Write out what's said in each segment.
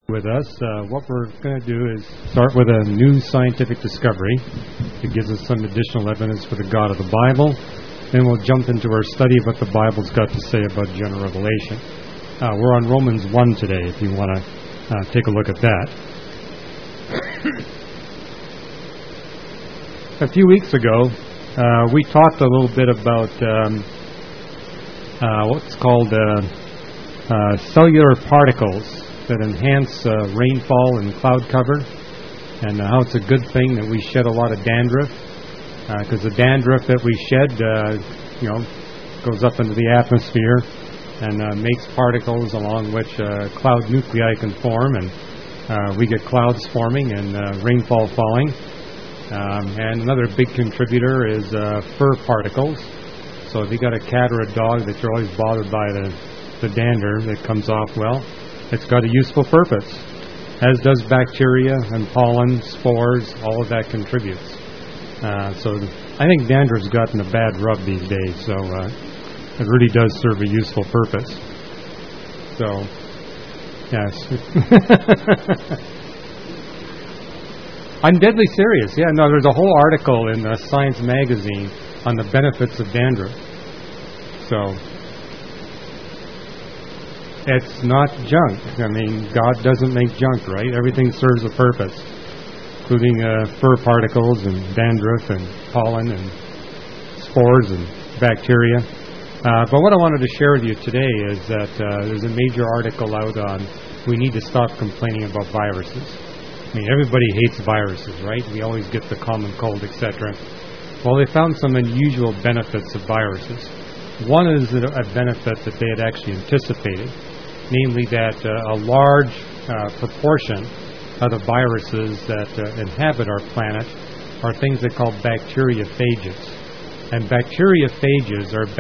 with us. What we're going to do is start with a new scientific discovery that gives us some additional evidence for the God of the Bible. Then we'll jump into our study of what the Bible's got to say about general revelation. We're on Romans 1 today, if you want to take a look at that. A few weeks ago, we talked a little bit about what's called cellular particles that enhance rainfall and cloud cover, and how it's a good thing that we shed a lot of dandruff, because the dandruff that we shed, goes up into the atmosphere and makes particles along which cloud nuclei can form, and we get clouds forming and rainfall falling. And another big contributor is fur particles. So if you got a cat or a dog that you're always bothered by the dander that comes off, well, it's got a useful purpose, as does bacteria and pollen, spores. All of that contributes. So I think dandruff's gotten a bad rub these days, so it really does serve a useful purpose. So, yes. I'm deadly serious. Yeah, no, there's a whole article in Science magazine on the benefits of dandruff. So, it's not junk. I mean, God doesn't make junk, right? Everything serves a purpose, including fur particles and dandruff and pollen and spores and bacteria. But what I wanted to share with you today is that there's a major article out on we need to stop complaining about viruses. I mean, everybody hates viruses, right? We always get the common cold, etc. Well, they found some unusual benefits of viruses. One is a benefit that they had actually anticipated, namely that a large proportion of the viruses that inhabit our planet are things they call bacteriophages. And bacteriophages are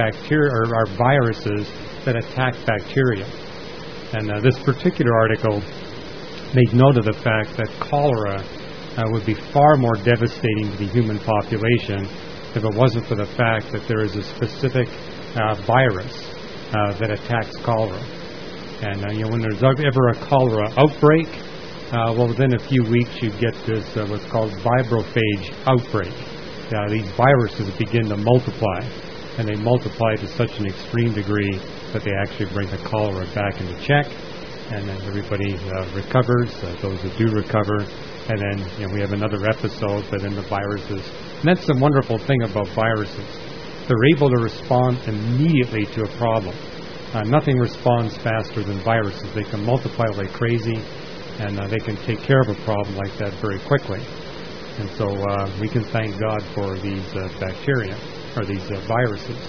viruses that attack bacteria. And this particular article made note of the fact that cholera would be far more devastating to the human population if it wasn't for the fact that there is a specific virus that attacks cholera. And when there's ever a cholera outbreak, within a few weeks you get this what's called vibrophage outbreak. These viruses begin to multiply, and they multiply to such an extreme degree that they actually bring the cholera back into check, and then everybody recovers, those that do recover, and then we have another episode, but then the viruses. And that's the wonderful thing about viruses. They're able to respond immediately to a problem. Nothing responds faster than viruses. They can multiply like crazy, and they can take care of a problem like that very quickly. And so we can thank God for these bacteria, or these viruses.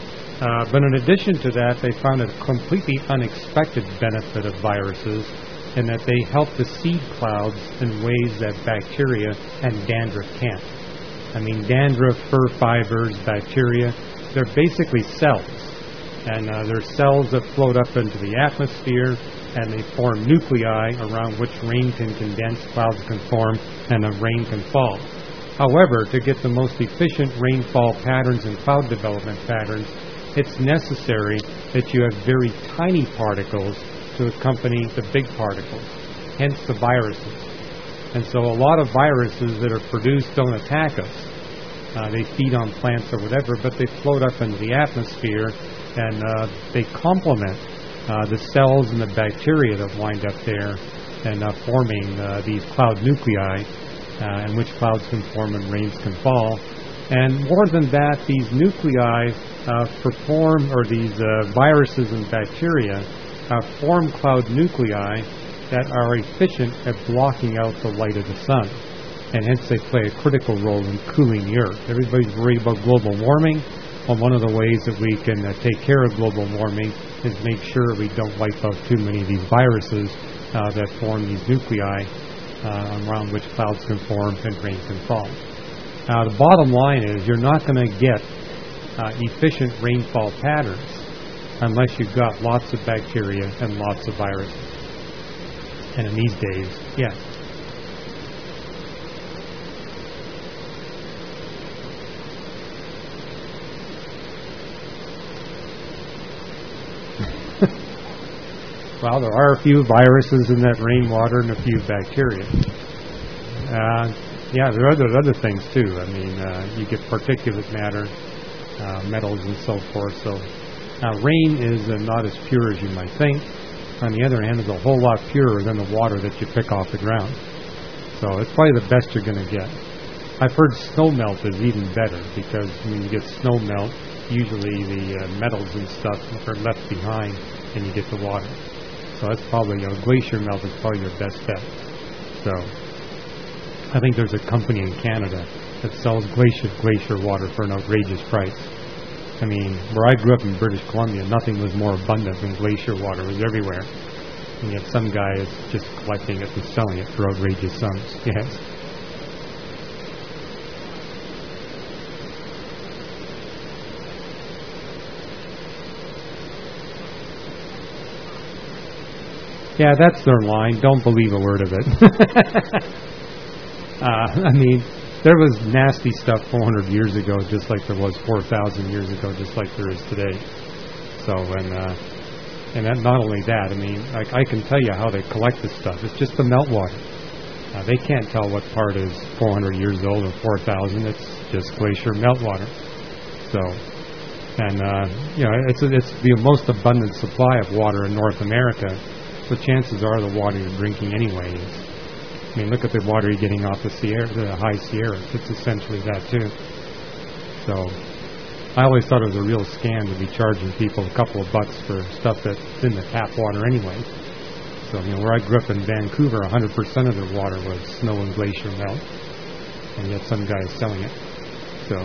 But in addition to that, they found a completely unexpected benefit of viruses in that they help the seed clouds in ways that bacteria and dandruff can't. I mean, dandruff, fur fibers, bacteria, they're basically cells. And they're cells that float up into the atmosphere, and they form nuclei around which rain can condense, clouds can form, and rain can fall. However, to get the most efficient rainfall patterns and cloud development patterns, it's necessary that you have very tiny particles to accompany the big particles, hence the viruses. And so a lot of viruses that are produced don't attack us. They feed on plants or whatever, but they float up into the atmosphere, and they complement the cells and the bacteria that wind up there and forming these cloud nuclei, in which clouds can form and rains can fall. And more than that, these nuclei these viruses and bacteria form cloud nuclei that are efficient at blocking out the light of the sun. And hence they play a critical role in cooling the earth. Everybody's worried about global warming. Well, one of the ways that we can take care of global warming is make sure we don't wipe out too many of these viruses that form these nuclei around which clouds can form and rain can fall. The bottom line is you're not going to get efficient rainfall patterns unless you've got lots of bacteria and lots of viruses. And in these days, yes. Well, there are a few viruses in that rainwater and a few bacteria. Yeah, there are other things too. I mean, you get particulate matter, metals and so forth. So rain is not as pure as you might think. On the other hand, it's a whole lot purer than the water that you pick off the ground. So it's probably the best you're going to get. I've heard snow melt is even better because when you get snow melt, usually the metals and stuff are left behind and you get the water. So that's probably, glacier melt is probably your best bet. So I think there's a company in Canada that sells glacier water for an outrageous price. I mean, where I grew up in British Columbia, nothing was more abundant than glacier water. It was everywhere. And yet some guy is just collecting it and selling it for outrageous sums. Yes. Yeah, that's their line. Don't believe a word of it. I mean, there was nasty stuff 400 years ago, just like there was 4,000 years ago, just like there is today. So, and that, not only that, I mean, I can tell you how they collect this stuff. It's just the meltwater. They can't tell what part is 400 years old or 4,000. It's just glacier meltwater. So, and it's the most abundant supply of water in North America. So chances are the water you're drinking anyway is, I mean, look at the water you're getting off the high Sierra. It's essentially that too. So I always thought it was a real scam to be charging people a couple of bucks for stuff that's in the tap water anyway. So, where I grew up in Vancouver, 100% of their water was snow and glacier melt. And yet some guy is selling it. So...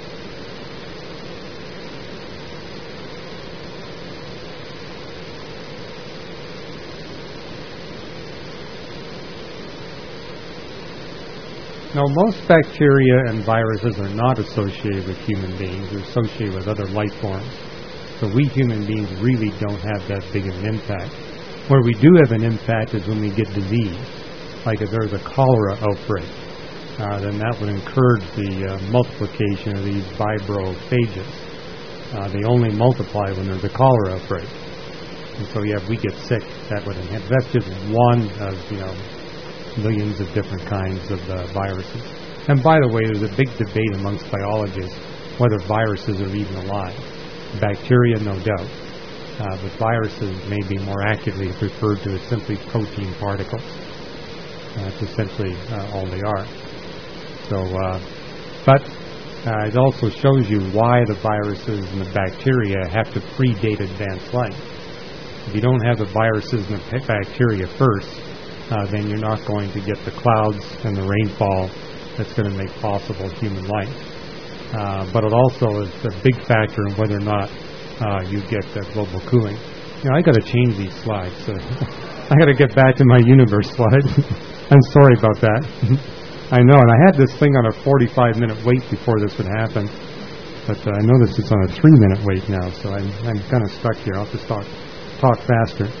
Now, most bacteria and viruses are not associated with human beings. They're associated with other life forms. So we human beings really don't have that big of an impact. Where we do have an impact is when we get disease. Like if there's a cholera outbreak, then that would encourage the multiplication of these vibrophages. They only multiply when there's a cholera outbreak. And so, if we get sick, that would enhance. That's just one of, millions of different kinds of viruses. And by the way, there's a big debate amongst biologists whether viruses are even alive. Bacteria, no doubt. But viruses may be more accurately referred to as simply protein particles. That's essentially all they are. So, but it also shows you why the viruses and the bacteria have to predate advanced life. If you don't have the viruses and the bacteria first, then you're not going to get the clouds and the rainfall that's going to make possible human life. But it also is a big factor in whether or not you get global cooling. I got to change these slides. So I got to get back to my universe slide. I'm sorry about that. I know, and I had this thing on a 45-minute wait before this would happen, but I notice it's on a 3-minute wait now, so I'm kind of stuck here. I'll just talk faster.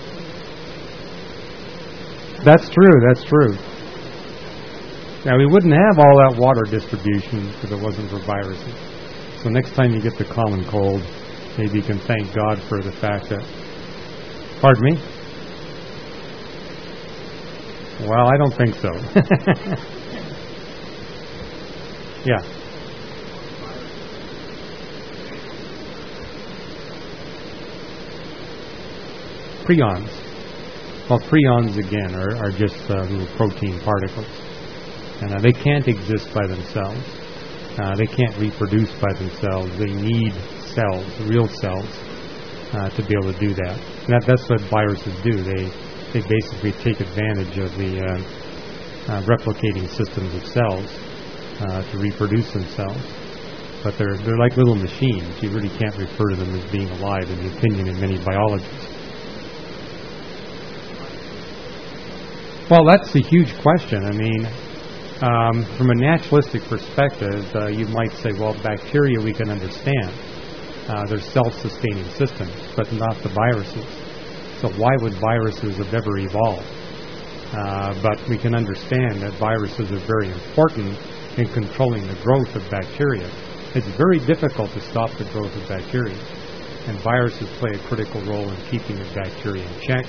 That's true. Now, we wouldn't have all that water distribution if it wasn't for viruses. So next time you get the common cold, maybe you can thank God for the fact that... Pardon me? Well, I don't think so. Yeah. Prions. Well, prions, again, are just little protein particles. And they can't exist by themselves. They can't reproduce by themselves. They need cells, real cells, to be able to do that. And that's what viruses do. They basically take advantage of the replicating systems of cells to reproduce themselves. But they're like little machines. You really can't refer to them as being alive in the opinion of many biologists. Well, that's a huge question. I mean, from a naturalistic perspective, you might say, well, bacteria we can understand. They're self-sustaining systems, but not the viruses. So why would viruses have ever evolved? But we can understand that viruses are very important in controlling the growth of bacteria. It's very difficult to stop the growth of bacteria. And viruses play a critical role in keeping the bacteria in check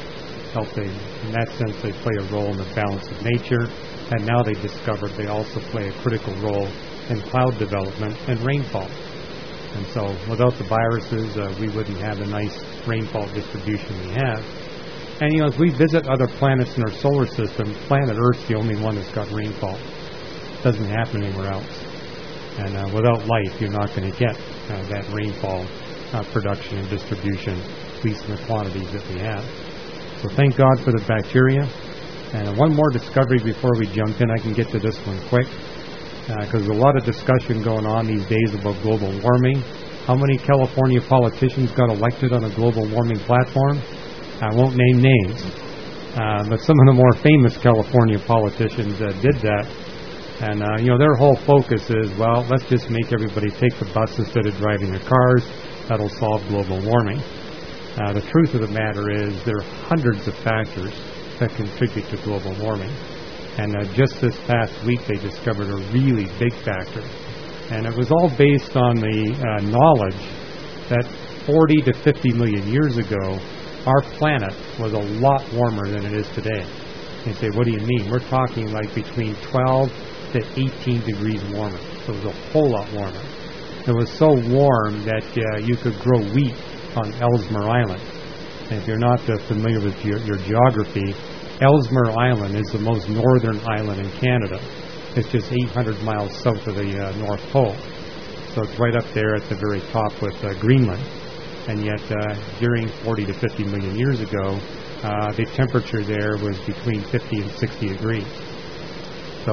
in that sense, they play a role in the balance of nature. And now they discovered they also play a critical role in cloud development and rainfall. And so without the viruses, we wouldn't have the nice rainfall distribution we have. And, as we visit other planets in our solar system, planet Earth's the only one that's got rainfall. It doesn't happen anywhere else. And without life, you're not going to get that rainfall production and distribution, at least in the quantities that we have. So thank God for the bacteria. And one more discovery before we jump in. I can get to this one quick, because there's a lot of discussion going on these days about global warming. How many California politicians got elected on a global warming platform? I won't name names, but some of the more famous California politicians did that. And, their whole focus is, well, let's just make everybody take the bus instead of driving their cars. That'll solve global warming. The truth of the matter is there are hundreds of factors that contribute to global warming. And just this past week, they discovered a really big factor. And it was all based on the knowledge that 40 to 50 million years ago, our planet was a lot warmer than it is today. You say, what do you mean? We're talking like between 12 to 18 degrees warmer. So it was a whole lot warmer. It was so warm that you could grow wheat on Ellesmere Island. And if you're not familiar with your geography, Ellesmere Island is the most northern island in Canada. It's just 800 miles south of the North Pole. So it's right up there at the very top with Greenland. And yet, during 40 to 50 million years ago, the temperature there was between 50 and 60 degrees. So,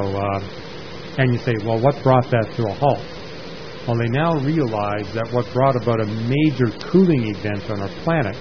and you say, well, what brought that to a halt? Well, they now realize that what brought about a major cooling event on our planet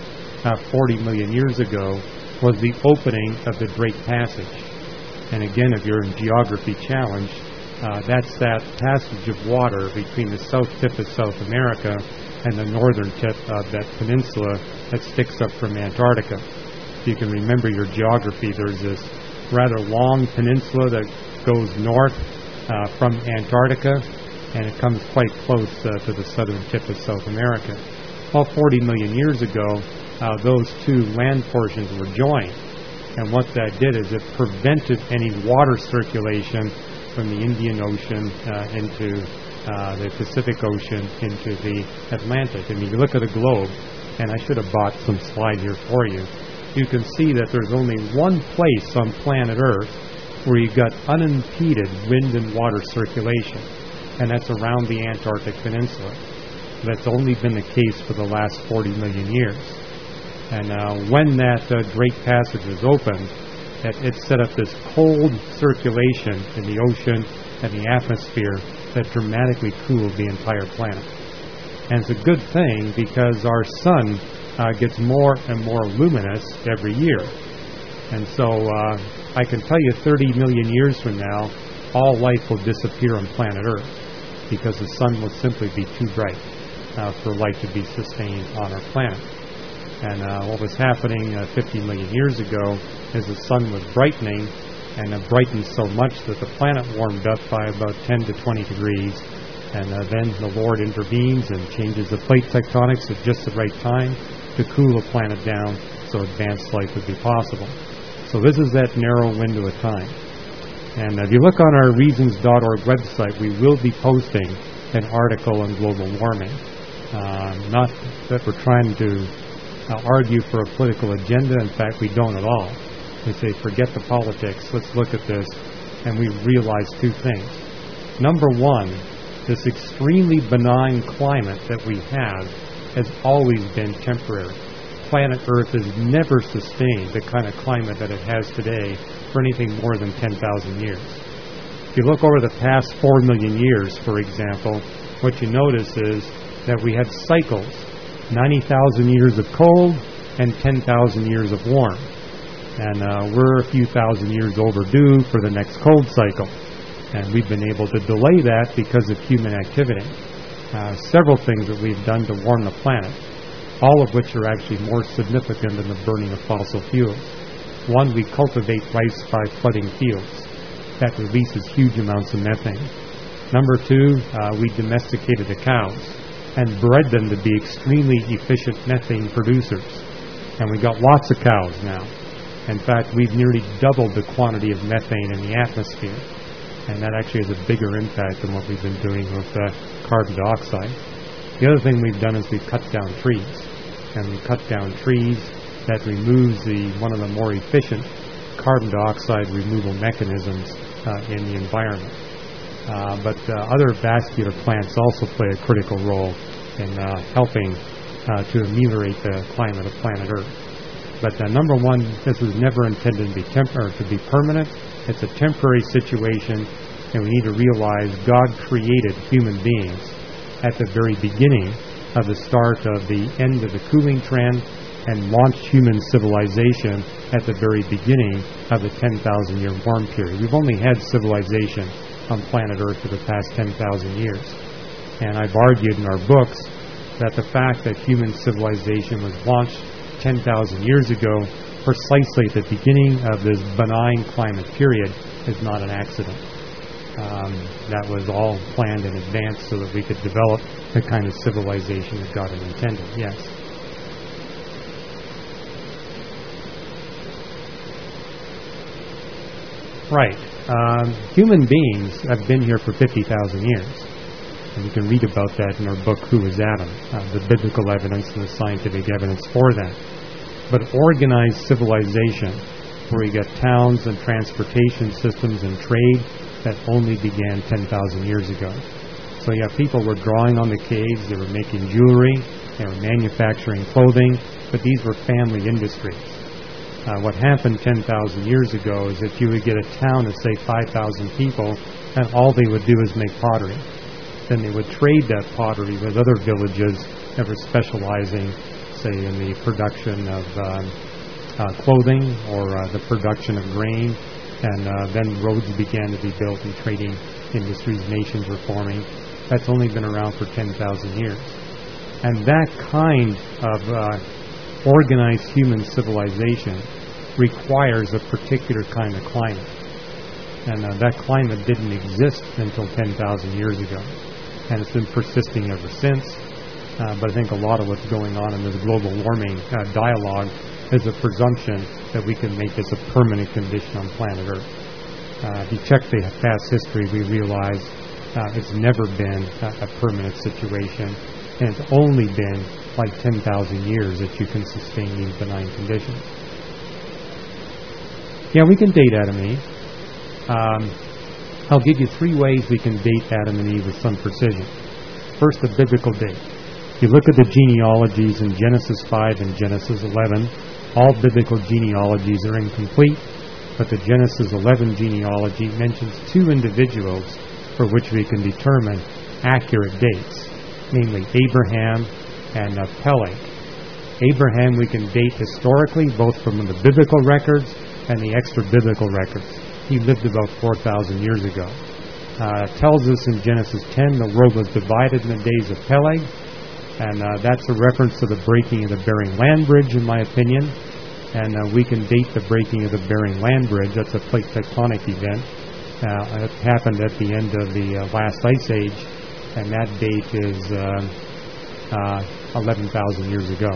40 million years ago was the opening of the Drake Passage. And again, if you're in geography challenge, that's that passage of water between the south tip of South America and the northern tip of that peninsula that sticks up from Antarctica. If you can remember your geography, there's this rather long peninsula that goes north from Antarctica, and it comes quite close to the southern tip of South America. Well, 40 million years ago, those two land portions were joined. And what that did is it prevented any water circulation from the Indian Ocean into the Pacific Ocean into the Atlantic. And if you look at a globe, and I should have bought some slide here for you, you can see that there's only one place on planet Earth where you've got unimpeded wind and water circulation, and that's around the Antarctic Peninsula. That's only been the case for the last 40 million years. And when that Drake Passage was opened, it set up this cold circulation in the ocean and the atmosphere that dramatically cooled the entire planet. And it's a good thing because our sun gets more and more luminous every year. And so I can tell you 30 million years from now, all life will disappear on planet Earth because the sun will simply be too bright for life to be sustained on our planet. And what was happening 50 million years ago is the sun was brightening, and it brightened so much that the planet warmed up by about 10 to 20 degrees. And then the Lord intervenes and changes the plate tectonics at just the right time to cool the planet down so advanced life would be possible. So this is that narrow window of time. And if you look on our reasons.org website, we will be posting an article on global warming. Not that we're trying to argue for a political agenda. In fact, we don't at all. We say, forget the politics. Let's look at this. And we realize two things. Number one, this extremely benign climate that we have has always been temporary. Planet Earth has never sustained the kind of climate that it has today for anything more than 10,000 years. If you look over the past 4 million years, for example, what you notice is that we have cycles. 90,000 years of cold and 10,000 years of warm. And we're a few thousand years overdue for the next cold cycle. And we've been able to delay that because of human activity. Several things that we've done to warm the planet, all of which are actually more significant than the burning of fossil fuels. One, we cultivate rice by flooding fields. That releases huge amounts of methane. Number two, we domesticated the cows and bred them to be extremely efficient methane producers. And we got lots of cows now. In fact, we've nearly doubled the quantity of methane in the atmosphere, and that actually has a bigger impact than what we've been doing with carbon dioxide. The other thing we've done is we've cut down trees, and we've cut down trees that removes one of the more efficient carbon dioxide removal mechanisms in the environment. But other vascular plants also play a critical role in helping to ameliorate the climate of planet Earth. But number one, this was never intended to be permanent. It's a temporary situation, and we need to realize God created human beings at the very beginning of the start of the end of the cooling trend and launched human civilization at the very beginning of the 10,000-year warm period. We've only had civilization on planet Earth for the past 10,000 years. And I've argued in our books that the fact that human civilization was launched 10,000 years ago, precisely at the beginning of this benign climate period, is not an accident. That was all planned in advance so that we could develop the kind of civilization that God had intended. Yes. Right. Human beings have been here for 50,000 years. And you can read about that in our book, Who is Adam? The biblical evidence and the scientific evidence for that. But organized civilization, where we get towns and transportation systems and trade, that only began 10,000 years ago. So yeah, people were drawing on the caves, they were making jewelry, they were manufacturing clothing, but these were family industries. What happened 10,000 years ago is that you would get a town of, say, 5,000 people, and all they would do is make pottery. Then they would trade that pottery with other villages that were specializing, say, in the production of clothing or the production of grain. And then roads began to be built and trading industries, nations were forming. That's only been around for 10,000 years. And that kind of organized human civilization requires a particular kind of climate. And that climate didn't exist until 10,000 years ago. And it's been persisting ever since. But I think a lot of what's going on in this global warming dialogue is a presumption that we can make this a permanent condition on planet Earth. If you check the past history, we realize it's never been a permanent situation, and it's only been like 10,000 years that you can sustain these benign conditions. Yeah, we can date Adam and Eve. I'll give you 3 ways we can date Adam and Eve with some precision. First, the biblical date. If you look at the genealogies in Genesis 5 and Genesis 11, all biblical genealogies are incomplete, but the Genesis 11 genealogy mentions 2 individuals for which we can determine accurate dates, namely Abraham and Peleg. Abraham we can date historically, both from the biblical records and the extra-biblical records. He lived about 4,000 years ago. It tells us in Genesis 10 the world was divided in the days of Peleg, and that's a reference to the breaking of the Bering Land Bridge, in my opinion. And we can date the breaking of the Bering Land Bridge. That's a plate tectonic event. It happened at the end of the last ice age, and that date is 11,000 years ago.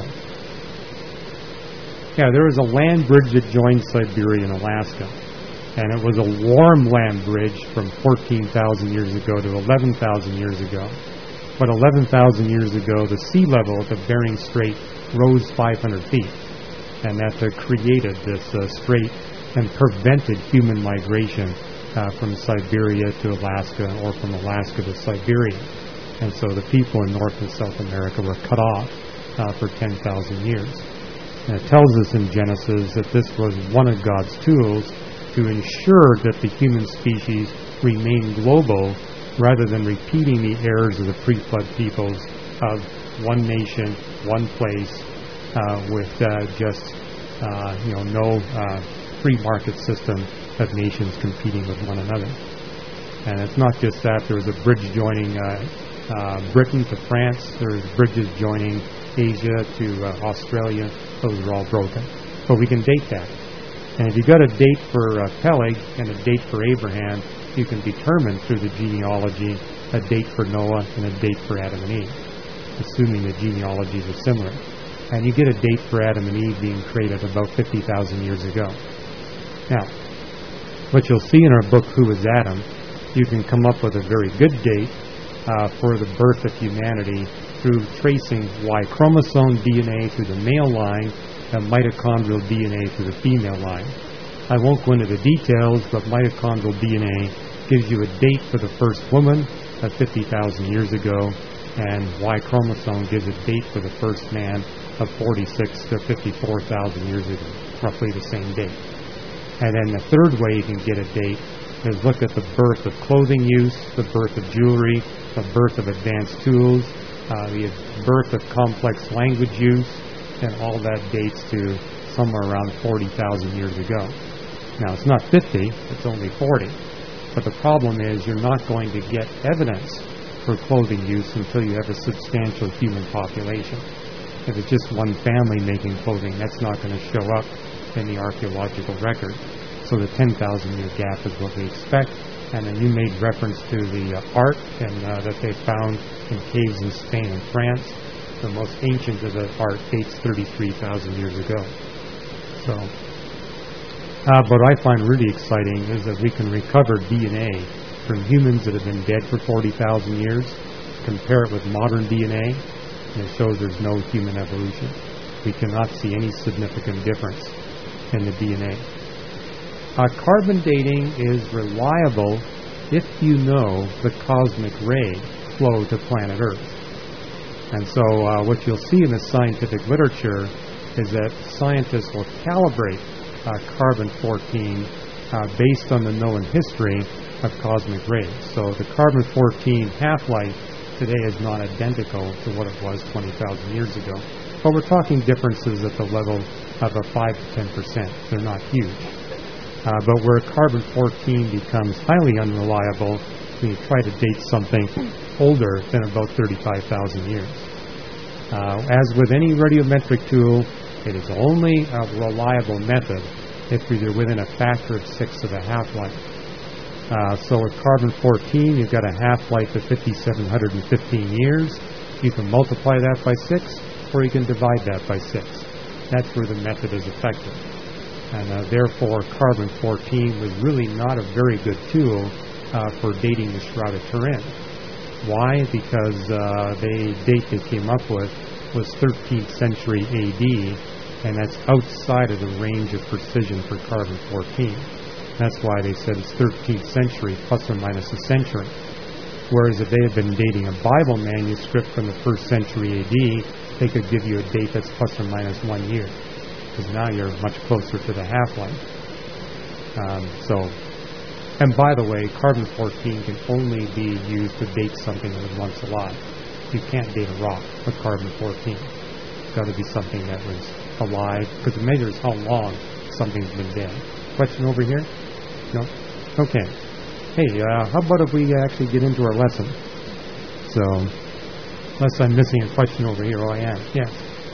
Yeah, there was a land bridge that joined Siberia and Alaska, and it was a warm land bridge from 14,000 years ago to 11,000 years ago. But 11,000 years ago, the sea level at the Bering Strait rose 500 feet, and that created this strait and prevented human migration from Siberia to Alaska or from Alaska to Siberia. And so the people in North and South America were cut off for 10,000 years. And it tells us in Genesis that this was one of God's tools to ensure that the human species remained global rather than repeating the errors of the pre-flood peoples of one nation, one place, with just no free market system of nations competing with one another. And it's not just that. There was a bridge joining Britain to France. There was bridges joining Asia to Australia. Those are all broken. But we can date that. And if you've got a date for Peleg and a date for Abraham, you can determine through the genealogy a date for Noah and a date for Adam and Eve, assuming the genealogies are similar. And you get a date for Adam and Eve being created about 50,000 years ago. Now, what you'll see in our book, Who is Adam, you can come up with a very good date for the birth of humanity through tracing Y chromosome DNA through the male line and mitochondrial DNA through the female line. I won't go into the details, but mitochondrial DNA gives you a date for the first woman of 50,000 years ago, and Y chromosome gives a date for the first man of 46 to 54,000 years ago, roughly the same date. And then the third way you can get a date is look at the birth of clothing use, the birth of jewelry, the birth of advanced tools, the birth of complex language use, and all that dates to somewhere around 40,000 years ago. Now, it's not 50, it's only 40. But the problem is you're not going to get evidence for clothing use until you have a substantial human population. If it's just one family making clothing, that's not going to show up in the archaeological record. So the 10,000-year gap is what we expect. And then you made reference to the art and that they found in caves in Spain and France. The most ancient of the art dates 33,000 years ago. So, what I find really exciting is that we can recover DNA from humans that have been dead for 40,000 years, compare it with modern DNA, and it shows there's no human evolution. We cannot see any significant difference in the DNA. Carbon dating is reliable if you know the cosmic ray flow to planet Earth. And so what you'll see in the scientific literature is that scientists will calibrate carbon-14 based on the known history of cosmic rays. So the carbon-14 half-life today is not identical to what it was 20,000 years ago. But we're talking differences at the level of a 5 to 10%. They're not huge. But where carbon-14 becomes highly unreliable when you try to date something older than about 35,000 years. As with any radiometric tool, it is only a reliable method if you're within a factor of 6 of the half-life. So with carbon-14, you've got a half-life of 5,715 years. You can multiply that by 6, or you can divide that by 6. That's where the method is effective. And therefore, carbon-14 was really not a very good tool for dating the Shroud of Turin. Why? Because the date they came up with was 13th century AD, and that's outside of the range of precision for carbon-14. That's why they said it's 13th century plus or minus a century. Whereas if they had been dating a Bible manuscript from the 1st century AD, they could give you a date that's plus or minus 1 year. Because now you're much closer to the half-life. And by the way, carbon-14 can only be used to date something that was once alive. You can't date a rock with carbon-14. It's got to be something that was alive, because it measures how long something's been dead. Question over here? No? Okay. Hey, how about if we actually get into our lesson? So, unless I'm missing a question over here, I am. Yes.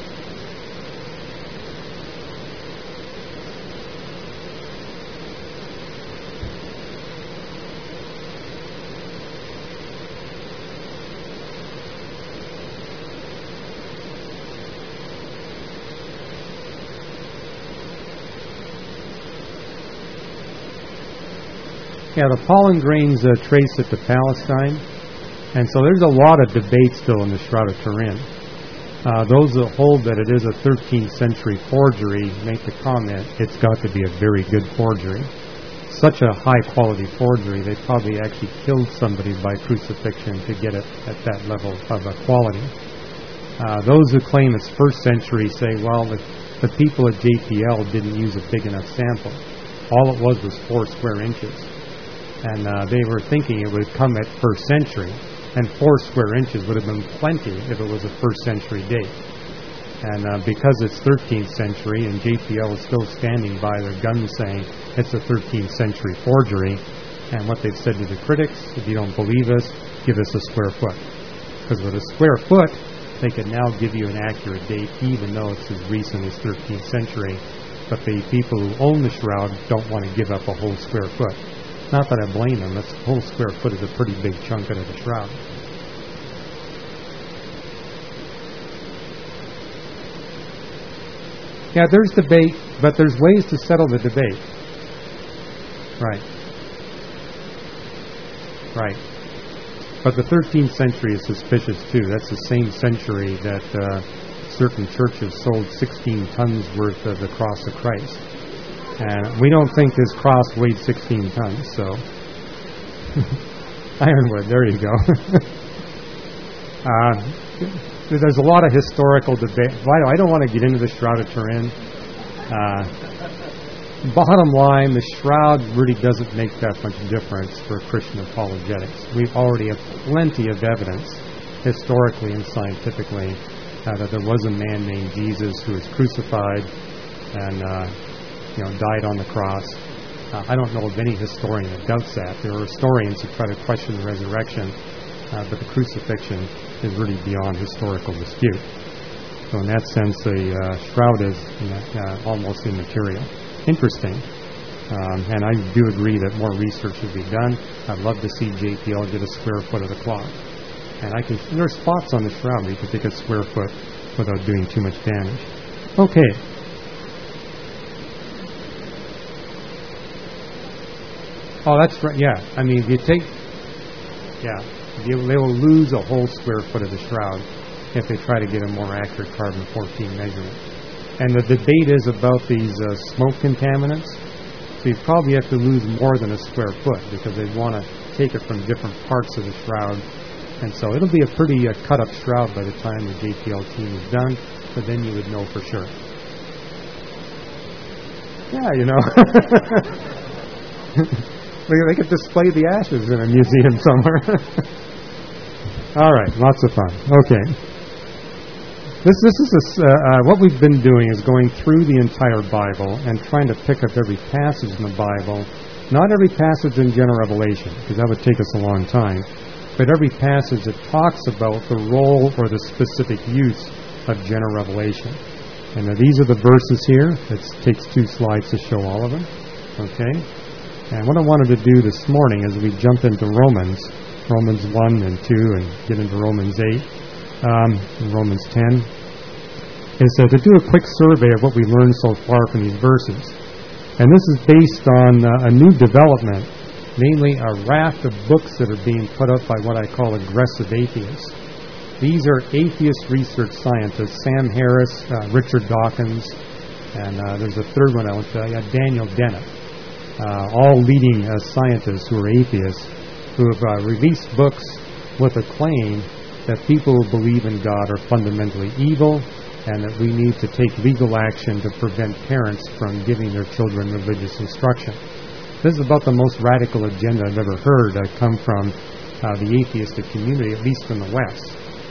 Yeah, the pollen grains trace it to Palestine. And so there's a lot of debate still in the Shroud of Turin. Those that hold that it is a 13th century forgery make the comment, it's got to be a very good forgery. Such a high quality forgery, they probably actually killed somebody by crucifixion to get it at that level of quality. Those who claim it's 1st century say, well, the people at JPL didn't use a big enough sample. All it was 4 square inches. And they were thinking it would come at 1st century, and 4 square inches would have been plenty if it was a 1st century date. And because it's 13th century, and JPL is still standing by their guns saying it's a 13th century forgery, and what they've said to the critics, if you don't believe us, give us a square foot. Because with a square foot, they can now give you an accurate date, even though it's as recent as 13th century. But the people who own the shroud don't want to give up a whole square foot. Not that I blame them. This whole square foot is a pretty big chunk out of the shroud. Yeah, there's debate, but there's ways to settle the debate. Right. Right. But the 13th century is suspicious too. That's the same century that certain churches sold 16 tons worth of the cross of Christ. And we don't think this cross weighed 16 tons, so... Ironwood, there you go. There's a lot of historical debate. I don't want to get into the Shroud of Turin. Bottom line, the Shroud really doesn't make that much difference for Christian apologetics. We already have plenty of evidence, historically and scientifically, that there was a man named Jesus who was crucified and died on the cross. I don't know of any historian that doubts that. There are historians who try to question the resurrection, but the crucifixion is really beyond historical dispute. So in that sense, the Shroud is almost immaterial. Interesting. And I do agree that more research should be done. I'd love to see JPL get a square foot of the cloth. And there are spots on the Shroud where you can take a square foot without doing too much damage. Okay. Oh, that's right. Yeah. I mean, if you take... Yeah. They will lose a whole square foot of the Shroud if they try to get a more accurate carbon-14 measurement. And the debate is about these smoke contaminants. So you probably have to lose more than a square foot because they want to take it from different parts of the Shroud. And so it'll be a pretty cut-up Shroud by the time the JPL team is done, but then you would know for sure. Yeah, They could display the ashes in a museum somewhere. All right, lots of fun. Okay. This is what we've been doing is going through the entire Bible and trying to pick up every passage in the Bible. Not every passage in General Revelation, because that would take us a long time, but every passage that talks about the role or the specific use of General Revelation. And these are the verses here. It takes 2 slides to show all of them. Okay? And what I wanted to do this morning is we jump into Romans 1 and 2, and get into Romans 8, Romans 10, is to do a quick survey of what we learned so far from these verses. And this is based on a new development, namely a raft of books that are being put up by what I call aggressive atheists. These are atheist research scientists, Sam Harris, Richard Dawkins, and there's a third one, Daniel Dennett. All leading scientists who are atheists, who have released books with a claim that people who believe in God are fundamentally evil, and that we need to take legal action to prevent parents from giving their children religious instruction. This is about the most radical agenda I've ever heard come from the atheistic community, at least in the West.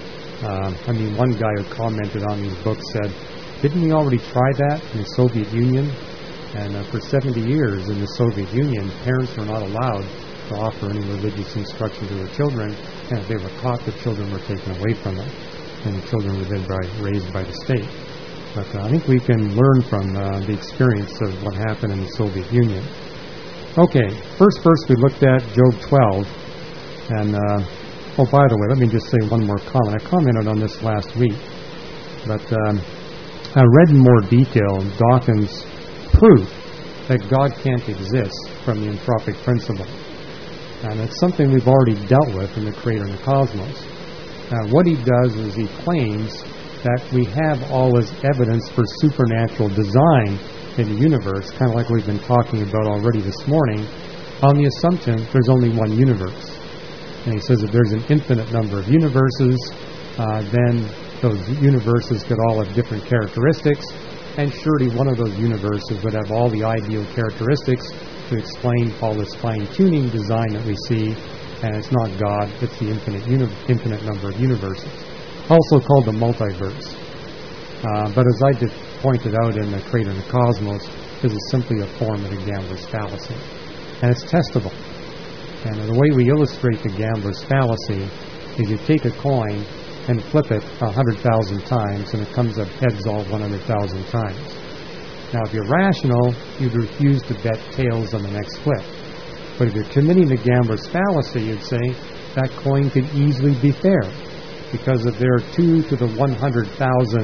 One guy who commented on these books said, didn't we already try that in the Soviet Union? And for 70 years in the Soviet Union, parents were not allowed to offer any religious instruction to their children, and if they were caught, the children were taken away from them, and the children were then raised by the state. But I think we can learn from the experience of what happened in the Soviet Union. Okay, first verse we looked at, Job 12, and by the way, let me just say one more comment. I commented on this last week, but I read in more detail Dawkins' proof that God can't exist from the entropic principle. And it's something we've already dealt with in the Creator and the Cosmos. What he does is he claims that we have all this evidence for supernatural design in the universe, kind of like we've been talking about already this morning, on the assumption there's only one universe. And he says if there's an infinite number of universes, then those universes could all have different characteristics, and surely one of those universes would have all the ideal characteristics to explain all this fine-tuning design that we see, and it's not God, it's the infinite number of universes, also called the multiverse. But as I just pointed out in the Creator and the Cosmos, this is simply a form of the gambler's fallacy, and it's testable. And the way we illustrate the gambler's fallacy is you take a coin and flip it 100,000 times, and it comes up heads all 100,000 times. Now, if you're rational, you'd refuse to bet tails on the next flip. But if you're committing the gambler's fallacy, you'd say that coin could easily be fair, because if there are 2 to the 100,000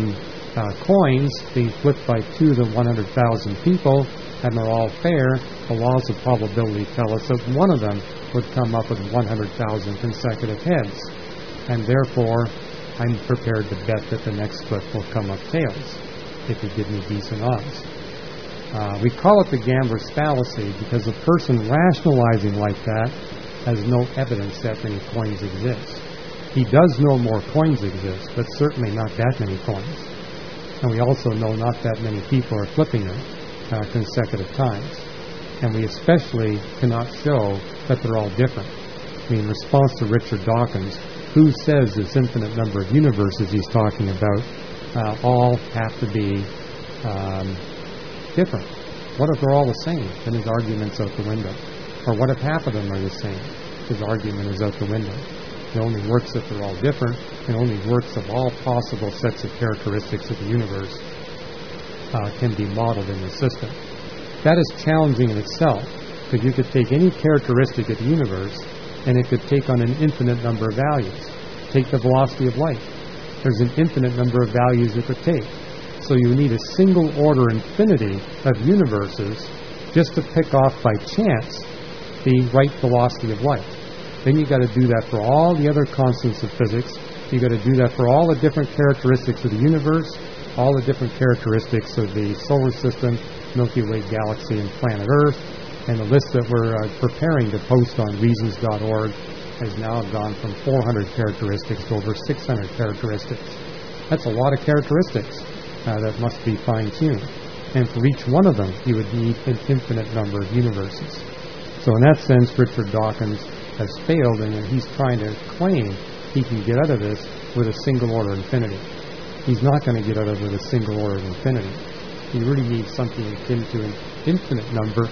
coins being flipped by 2 to 100,000 people, and they're all fair, the laws of probability tell us that one of them would come up with 100,000 consecutive heads. And therefore, I'm prepared to bet that the next flip will come up tails, if you give me decent odds. We call it the gambler's fallacy because a person rationalizing like that has no evidence that many coins exist. He does know more coins exist, but certainly not that many coins. And we also know not that many people are flipping them consecutive times. And we especially cannot show that they're all different. In response to Richard Dawkins, who says this infinite number of universes he's talking about all have to be different? What if they're all the same? Then his argument's out the window. Or what if half of them are the same? His argument is out the window. It only works if they're all different. It only works if all possible sets of characteristics of the universe can be modeled in the system. That is challenging in itself, because you could take any characteristic of the universe and it could take on an infinite number of values. Take the velocity of light. There's an infinite number of values it could take. So you need a single order infinity of universes just to pick off by chance the right velocity of light. Then you've got to do that for all the other constants of physics. You've got to do that for all the different characteristics of the universe, all the different characteristics of the solar system, Milky Way galaxy, and planet Earth. And the list that we're preparing to post on reasons.org has now gone from 400 characteristics to over 600 characteristics. That's a lot of characteristics that must be fine-tuned. And for each one of them, you would need an infinite number of universes. So in that sense, Richard Dawkins has failed, and he's trying to claim he can get out of this with a single order infinity. He's not going to get out of it with a single order infinity. He really needs something akin to an infinite number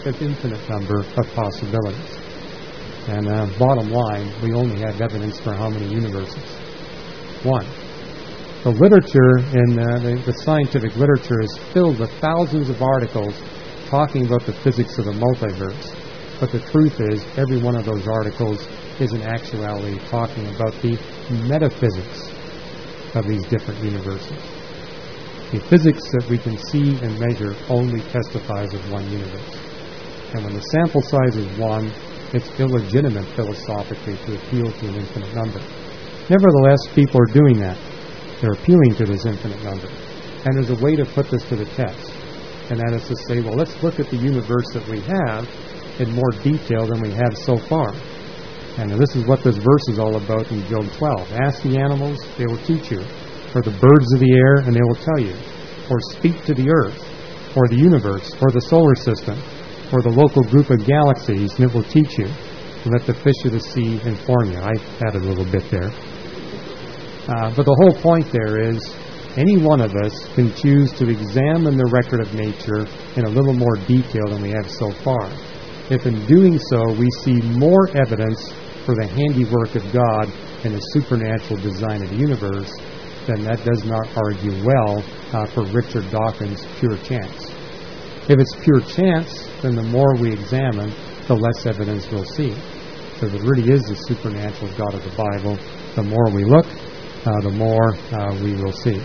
of possibilities. And bottom line, we only have evidence for how many universes? One. The literature in the scientific literature is filled with thousands of articles talking about the physics of the multiverse. But the truth is, every one of those articles is in actuality talking about the metaphysics of these different universes. The physics that we can see and measure only testifies of one universe. And when the sample size is one, it's illegitimate philosophically to appeal to an infinite number. Nevertheless, people are doing that. They're appealing to this infinite number. And there's a way to put this to the test. And that is to say, well, let's look at the universe that we have in more detail than we have so far. And this is what this verse is all about in Job 12. Ask the animals, they will teach you. Or the birds of the air, and they will tell you. Or speak to the earth, or the universe, or the solar system, or the local group of galaxies, and it will teach you. And let the fish of the sea inform you. I added a little bit there. But the whole point there is, any one of us can choose to examine the record of nature in a little more detail than we have so far. If in doing so we see more evidence for the handiwork of God and the supernatural design of the universe, then that does not argue well for Richard Dawkins' pure chance. If it's pure chance, then the more we examine, the less evidence we'll see. So if it really is the supernatural God of the Bible, the more we look, the more we will see.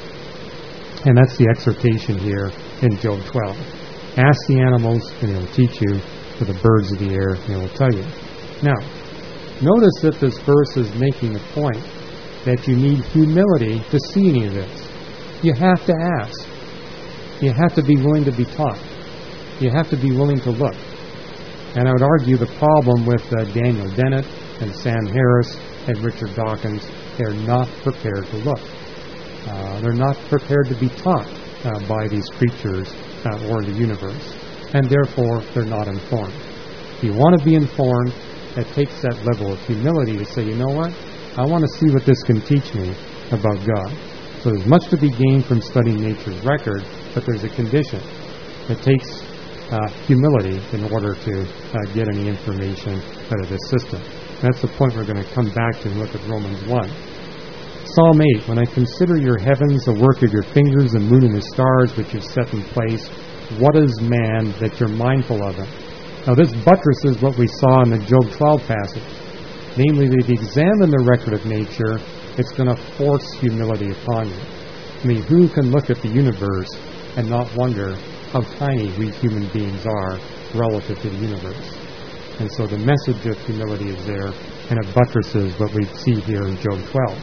And that's the exhortation here in Job 12. Ask the animals, and they will teach you. For the birds of the air, and they will tell you. Now, notice that this verse is making the point that you need humility to see any of this. You have to ask. You have to be willing to be taught. You have to be willing to look. And I would argue the problem with Daniel Dennett and Sam Harris and Richard Dawkins, they're not prepared to look. They're not prepared to be taught by these creatures or the universe. And therefore, they're not informed. If you want to be informed, it takes that level of humility to say, you know what? I want to see what this can teach me about God. So there's much to be gained from studying nature's record, but there's a condition. It takes humility in order to get any information out of this system. That's the point we're going to come back to and look at Romans 1. Psalm 8, when I consider your heavens, the work of your fingers, the moon and the stars which you've set in place, what is man that you're mindful of him? Now this buttresses what we saw in the Job 12 passage. Namely, that if you examine the record of nature, it's going to force humility upon you. I mean, who can look at the universe and not wonder how tiny we human beings are relative to the universe? And so the message of humility is there, and it buttresses what we see here in Job 12.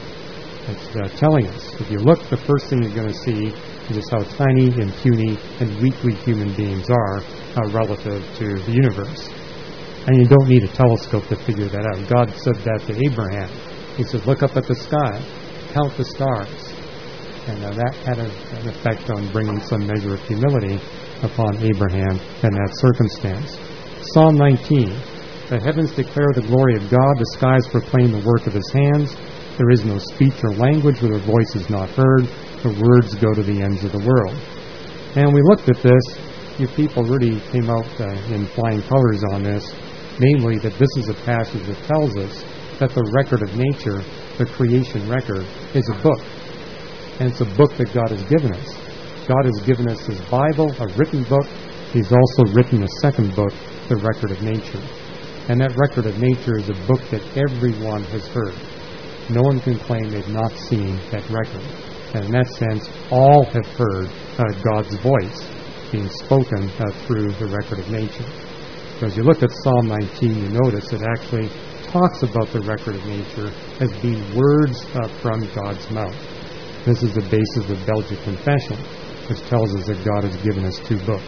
It's telling us, if you look, the first thing you're going to see is just how tiny and puny and weak we human beings are relative to the universe. And you don't need a telescope to figure that out. God said that to Abraham. He said, look up at the sky, count the stars. And that had an effect on bringing some measure of humility upon Abraham in that circumstance. Psalm 19, the heavens declare the glory of God, the skies proclaim the work of his hands. There is no speech or language where the voice is not heard. The words go to the ends of the world. And we looked at this. You people really came out in flying colors on this, namely that this is a passage that tells us that the record of nature, the creation record, is a book. And it's a book that God has given us. God has given us his Bible, a written book. He's also written a second book, the record of nature. And that record of nature is a book that everyone has heard. No one can claim they've not seen that record. And in that sense, all have heard God's voice being spoken through the record of nature. So as you look at Psalm 19, you notice it actually talks about the record of nature as being words from God's mouth. This is the basis of Belgic Confession, which tells us that God has given us two books.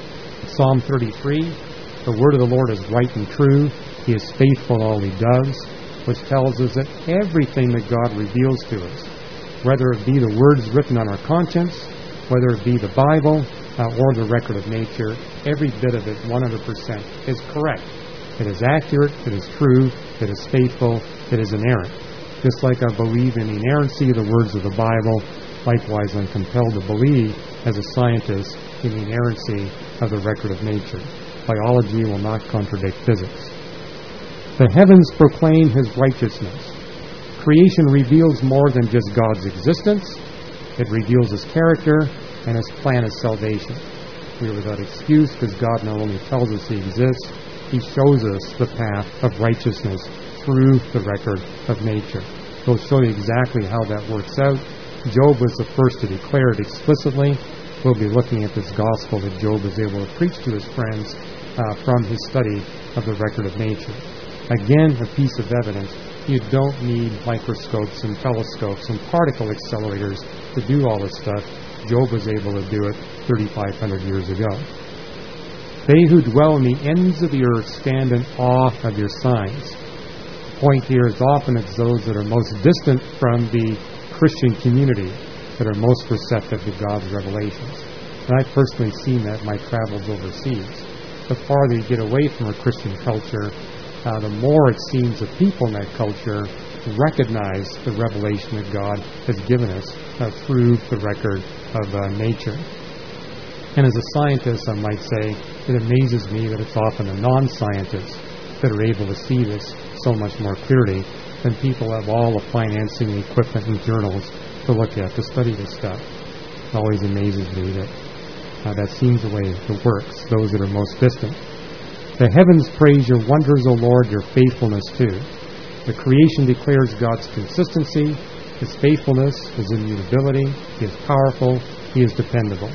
Psalm 33, the word of the Lord is right and true. He is faithful in all he does, which tells us that everything that God reveals to us, whether it be the words written on our conscience, whether it be the Bible, or the record of nature, every bit of it, 100%, is correct. It is accurate, it is true, it is faithful, it is inerrant. Just like I believe in the inerrancy of the words of the Bible, likewise I'm compelled to believe, as a scientist, in the inerrancy of the record of nature. Biology will not contradict physics. The heavens proclaim his righteousness. Creation reveals more than just God's existence. It reveals his character and his plan of salvation. We are without excuse because God not only tells us he exists, he shows us the path of righteousness through the record of nature. We'll show you exactly how that works out. Job was the first to declare it explicitly. We'll be looking at this gospel that Job was able to preach to his friends from his study of the record of nature. Again, a piece of evidence. You don't need microscopes and telescopes and particle accelerators to do all this stuff. Job was able to do it 3,500 years ago. They who dwell in the ends of the earth stand in awe of your signs. The point here is often it's those that are most distant from the Christian community that are most receptive to God's revelations. And I've personally seen that in my travels overseas. The farther you get away from a Christian culture, the more it seems that people in that culture recognize the revelation that God has given us through the record of nature. And as a scientist, I might say, it amazes me that it's often the non-scientists that are able to see this so much more clearly than people have all the financing, equipment, and journals to look at, to study this stuff. It always amazes me that that seems the way it works, those that are most distant. The heavens praise your wonders, O Lord, your faithfulness too. The creation declares God's consistency. His faithfulness, his immutability. He is powerful. He is dependable.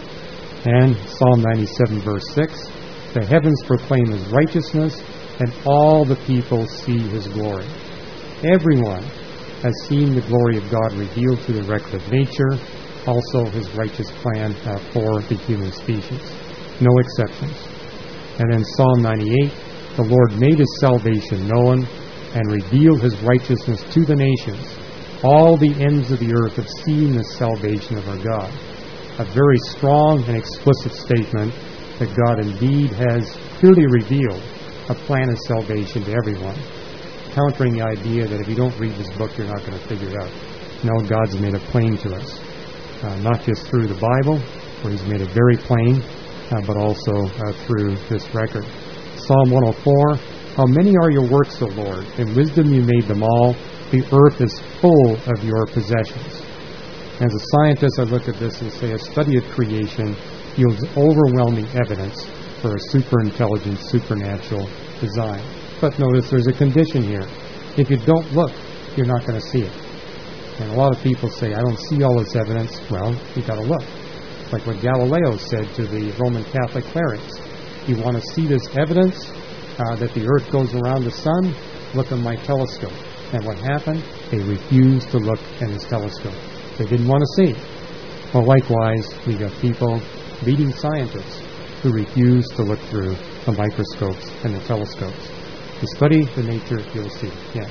And Psalm 97, verse 6, the heavens proclaim his righteousness, and all the people see his glory. Everyone has seen the glory of God revealed through the record of nature, also his righteous plan for the human species. No exceptions. And then Psalm 98, the Lord made his salvation known and revealed his righteousness to the nations. All the ends of the earth have seen the salvation of our God. A very strong and explicit statement that God indeed has clearly revealed a plan of salvation to everyone, countering the idea that if you don't read this book, you're not going to figure it out. No, God's made it plain to us, not just through the Bible, where he's made it very plain, but also through this record. Psalm 104, how many are your works, O Lord? In wisdom you made them all. The earth is full of your possessions. As a scientist, I look at this and say a study of creation yields overwhelming evidence for a superintelligent, supernatural design. But notice there's a condition here. If you don't look, you're not going to see it. And a lot of people say, I don't see all this evidence. Well, you got to look. Like what Galileo said to the Roman Catholic clerics. You want to see this evidence that the earth goes around the sun? Look at my telescope. And what happened? They refused to look in his telescope. They didn't want to see. Well, likewise, we got people, leading scientists, who refuse to look through the microscopes and the telescopes. To study the nature, you'll see. Yes.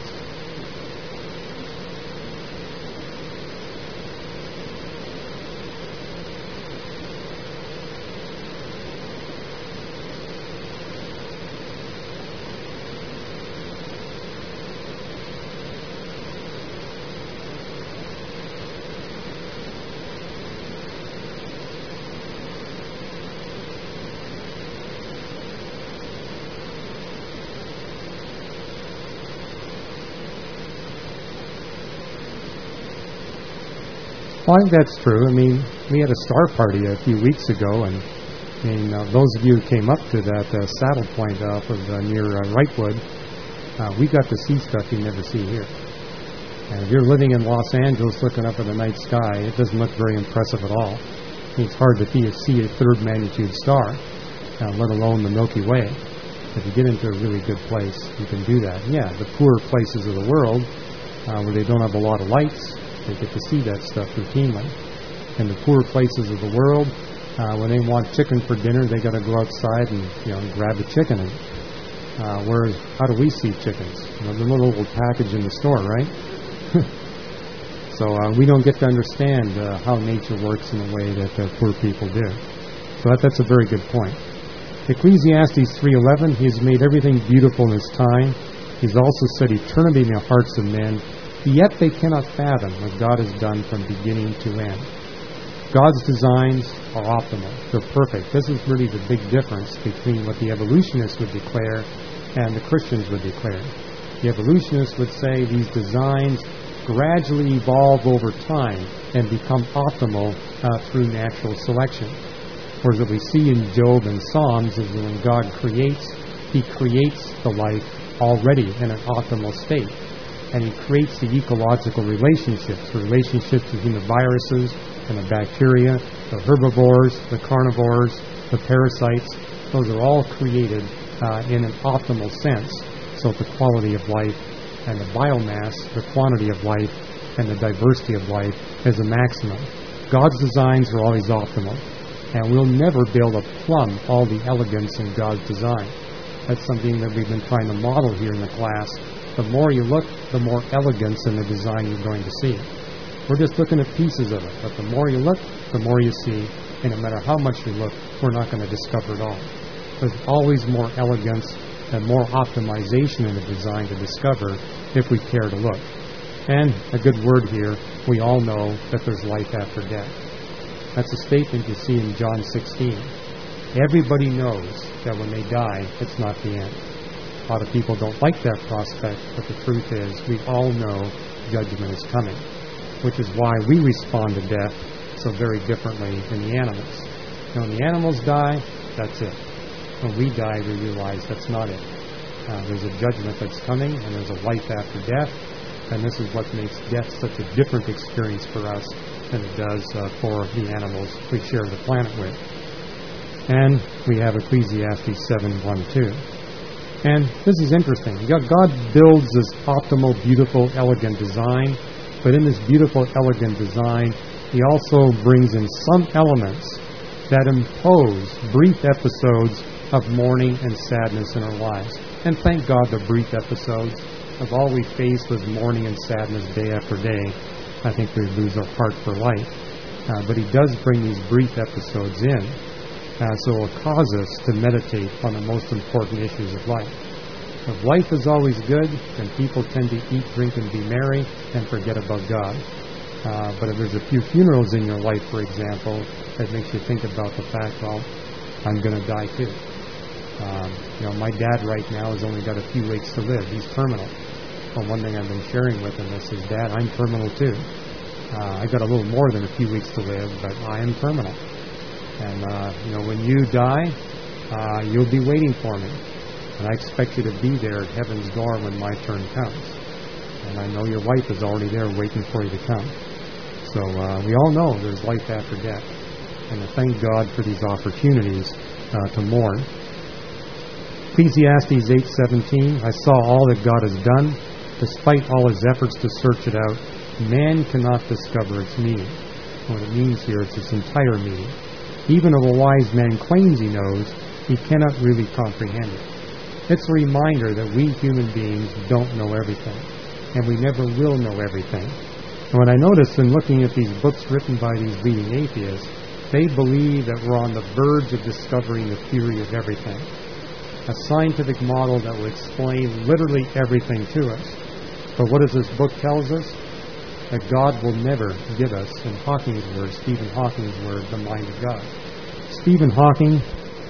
Well, I think that's true. I mean, we had a star party a few weeks ago, and those of you who came up to that saddle point off of near Wrightwood, we got to see stuff you never see here. And if you're living in Los Angeles looking up at the night sky, it doesn't look very impressive at all. It's hard to see a third magnitude star, let alone the Milky Way. If you get into a really good place, you can do that. Yeah, the poorer places of the world, where they don't have a lot of lights, they get to see that stuff routinely. In the poor places of the world, when they want chicken for dinner, they got to go outside and grab a chicken. Whereas, how do we see chickens? The little package in the store, right? So we don't get to understand how nature works in the way that poor people do. So that's a very good point. Ecclesiastes 3:11, He has made everything beautiful in His time. He's also set eternity in the hearts of men. Yet they cannot fathom what God has done from beginning to end. God's designs are optimal. They're perfect. This is really the big difference between what the evolutionists would declare and the Christians would declare. The evolutionists would say these designs gradually evolve over time and become optimal through natural selection. Whereas what we see in Job and Psalms is that when God creates, He creates the life already in an optimal state. And He creates the ecological relationships, the relationships between the viruses and the bacteria, the herbivores, the carnivores, the parasites. Those are all created in an optimal sense. So the quality of life and the biomass, the quantity of life and the diversity of life is a maximum. God's designs are always optimal. And we'll never be able to plumb all the elegance in God's design. That's something that we've been trying to model here in the class. The more you look, the more elegance in the design you're going to see. We're just looking at pieces of it, but the more you look, the more you see, and no matter how much you look, we're not going to discover it all. There's always more elegance and more optimization in the design to discover if we care to look. And a good word here, we all know that there's life after death. That's a statement you see in John 16. Everybody knows that when they die, it's not the end. A lot of people don't like that prospect, but the truth is we all know judgment is coming, which is why we respond to death so very differently than the animals. When the animals die, that's it. When we die, we realize that's not it. There's a judgment that's coming, and there's a life after death, and this is what makes death such a different experience for us than it does for the animals we share the planet with. And we have Ecclesiastes 7:1-2. And this is interesting. God builds this optimal, beautiful, elegant design, but in this beautiful, elegant design, He also brings in some elements that impose brief episodes of mourning and sadness in our lives. And thank God the brief episodes. If all we face was mourning and sadness day after day, I think we'd lose our heart for life. But He does bring these brief episodes in. So it will cause us to meditate on the most important issues of life. If life is always good, then people tend to eat, drink, and be merry and forget about God. But if there's a few funerals in your life, for example, that makes you think about the fact, well, I'm going to die too. My dad right now has only got a few weeks to live. He's terminal. Well, one thing I've been sharing with him is, Dad, I'm terminal too. I got a little more than a few weeks to live, but I am terminal. And, when you die, you'll be waiting for me. And I expect you to be there at heaven's door when my turn comes. And I know your wife is already there waiting for you to come. So we all know there's life after death. And I thank God for these opportunities to mourn. Ecclesiastes 8:17, I saw all that God has done. Despite all his efforts to search it out, man cannot discover its meaning. What it means here is its entire meaning. Even if a wise man claims he knows, he cannot really comprehend it. It's a reminder that we human beings don't know everything, and we never will know everything. And what I notice in looking at these books written by these leading atheists, they believe that we're on the verge of discovering the theory of everything, a scientific model that will explain literally everything to us. But what does this book tells us? That God will never give us, in Hawking's words, Stephen Hawking's words, the mind of God. Stephen Hawking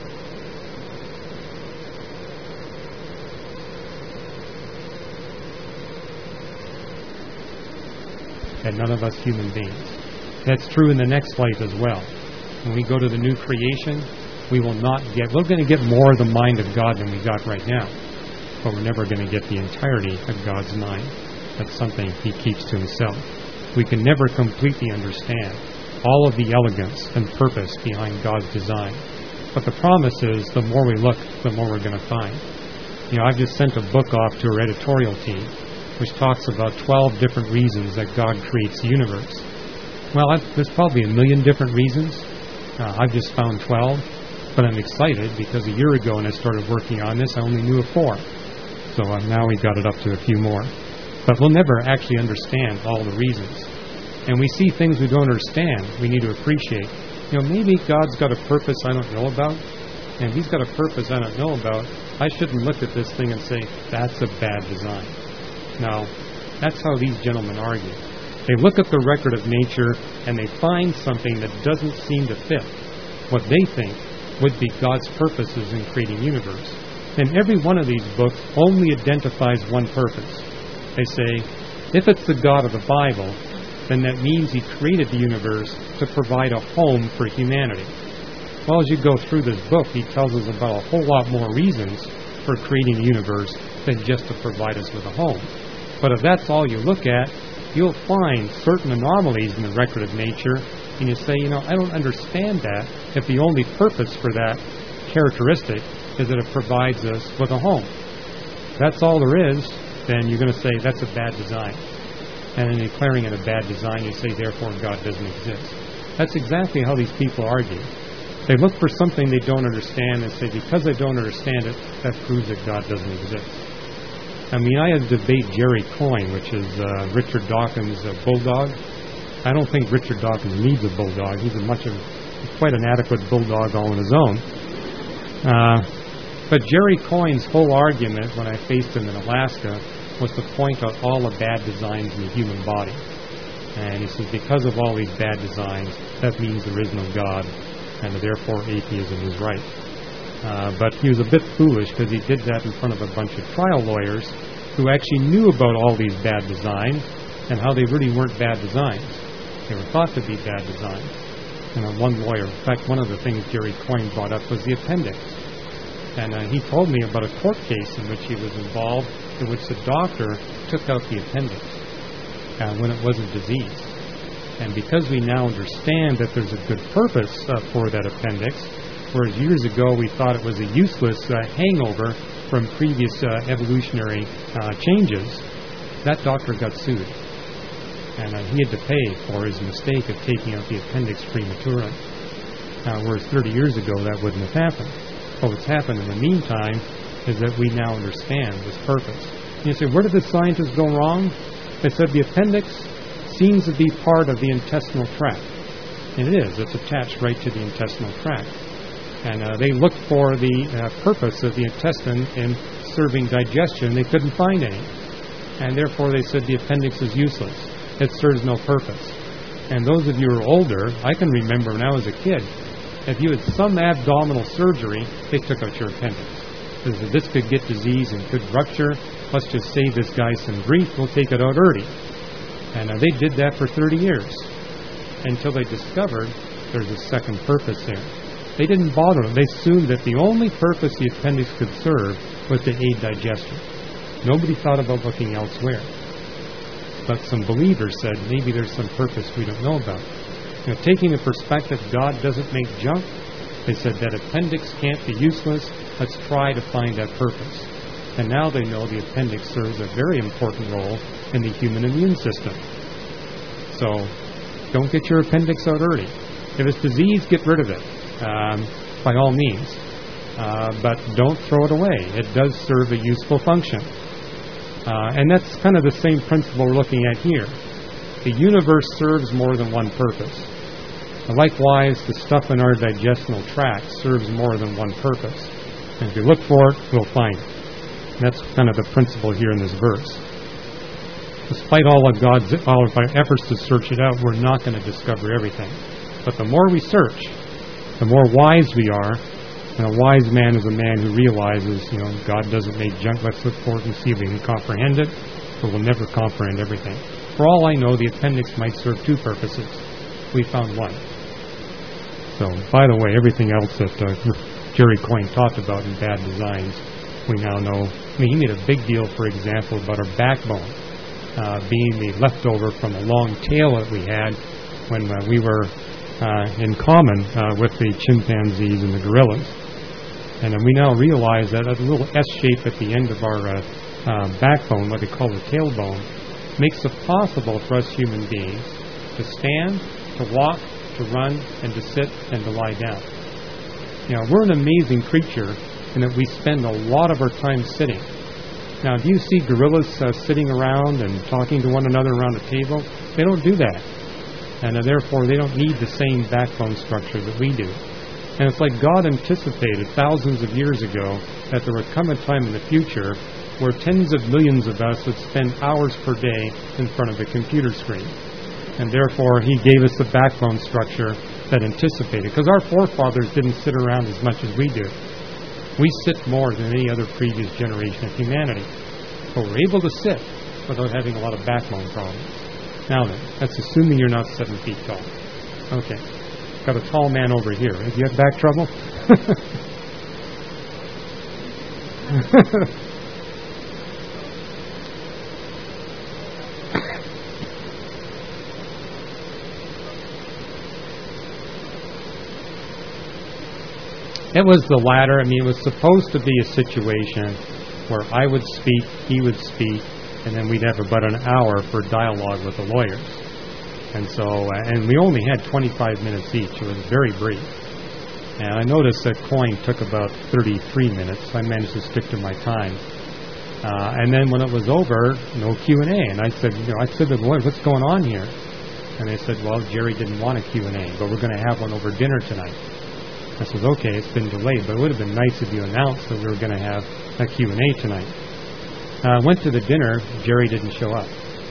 and none of us human beings. That's true in the next life as well. When we go to the new creation, we're going to get more of the mind of God than we got right now. But we're never going to get the entirety of God's mind. That's something he keeps to himself. We can never completely understand all of the elegance and purpose behind God's design. But the promise is, the more we look, the more we're going to find. I've just sent a book off to our editorial team, which talks about 12 different reasons that God creates the universe. Well, there's probably 1 million different reasons. I've just found 12, but I'm excited because a year ago when I started working on this, I only knew of 4. So now we've got it up to a few more. But we'll never actually understand all the reasons. And we see things we don't understand, we need to appreciate. Maybe God's got a purpose I don't know about, and he's got a purpose I don't know about. I shouldn't look at this thing and say, that's a bad design. Now, that's how these gentlemen argue. They look at the record of nature and they find something that doesn't seem to fit what they think would be God's purposes in creating the universe. And every one of these books only identifies one purpose. They say, if it's the God of the Bible, then that means he created the universe to provide a home for humanity. Well, as you go through this book, he tells us about a whole lot more reasons for creating the universe than just to provide us with a home. But if that's all you look at, you'll find certain anomalies in the record of nature, and you say, I don't understand that if the only purpose for that characteristic is that it provides us with a home. If that's all there is, then you're going to say that's a bad design. And in declaring it a bad design, you say, therefore, God doesn't exist. That's exactly how these people argue. They look for something they don't understand and say, because I don't understand it, that proves that God doesn't exist. I had to debate Jerry Coyne, which is Richard Dawkins' bulldog. I don't think Richard Dawkins needs a bulldog. He's quite an adequate bulldog all on his own. But Jerry Coyne's whole argument when I faced him in Alaska was to point out all the bad designs in the human body. And he says, because of all these bad designs, that means there is no God, and therefore atheism is right. But he was a bit foolish because he did that in front of a bunch of trial lawyers who actually knew about all these bad designs and how they really weren't bad designs. They were thought to be bad designs. One lawyer, in fact, one of the things Jerry Coyne brought up was the appendix. And he told me about a court case in which he was involved, in which the doctor took out the appendix when it wasn't diseased. And because we now understand that there's a good purpose for that appendix, whereas years ago we thought it was a useless hangover from previous evolutionary changes, that doctor got sued. And he had to pay for his mistake of taking out the appendix prematurely. Whereas 30 years ago that wouldn't have happened. But what's happened in the meantime is that we now understand this purpose. And you say, where did the scientists go wrong? They said the appendix seems to be part of the intestinal tract. And it is. It's attached right to the intestinal tract. And they looked for the purpose of the intestine in serving digestion. They couldn't find any. And therefore they said the appendix is useless. It serves no purpose. And those of you who are older, I can remember when I was a kid, if you had some abdominal surgery, they took out your appendix. Because if this could get disease and could rupture, let's just save this guy some grief, we'll take it out early. And they did that for 30 years until they discovered there's a second purpose there. They didn't bother them. They assumed that the only purpose the appendix could serve was to aid digestion. Nobody thought about looking elsewhere. but some believers said maybe there's some purpose we don't know about. Taking the perspective God doesn't make junk, they said that appendix can't be useless. Let's try to find that purpose. And now they know the appendix serves a very important role in the human immune system. So don't get your appendix out early. If it's disease, get rid of it, by all means. But don't throw it away. It does serve a useful function. And that's kind of the same principle we're looking at here. The universe serves more than one purpose. Likewise, the stuff in our digestional tract serves more than one purpose. And if we look for it, we'll find it. And that's kind of the principle here in this verse. Despite all of our efforts to search it out, we're not going to discover everything. But the more we search, the more wise we are. And a wise man is a man who realizes, God doesn't make junk. Let's look for it and see if we can comprehend it. But we'll never comprehend everything. For all I know, the appendix might serve two purposes. We found one. So, by the way, everything else that Jerry Coyne talked about in bad designs, we now know. He made a big deal, for example, about our backbone being the leftover from a long tail that we had when we were in common with the chimpanzees and the gorillas. And we now realize that a little S shape at the end of our backbone, what they call the tailbone, makes it possible for us human beings to stand, to walk, to run, and to sit, and to lie down. We're an amazing creature in that we spend a lot of our time sitting. Now, do you see gorillas sitting around and talking to one another around a table? They don't do that. And therefore, they don't need the same backbone structure that we do. And it's like God anticipated thousands of years ago that there would come a time in the future where tens of millions of us would spend hours per day in front of a computer screen. And therefore, He gave us a backbone structure that anticipated. Because our forefathers didn't sit around as much as we do. We sit more than any other previous generation of humanity. But we're able to sit without having a lot of backbone problems. Now then, that's assuming you're not 7 feet tall. Okay. Got a tall man over here. Have you had back trouble? It was the latter. It was supposed to be a situation where I would speak, he would speak, and then we'd have about an hour for dialogue with the lawyers. And we only had 25 minutes each. It was very brief. And I noticed that Coyne took about 33 minutes. I managed to stick to my time. And then when it was over, no Q&A. And I said to the lawyers, what's going on here? And they said, well, Jerry didn't want a Q&A, but we're going to have one over dinner tonight. I said, okay, it's been delayed, but it would have been nice if you announced that we were going to have a Q&A tonight. I went to the dinner. Jerry didn't show up.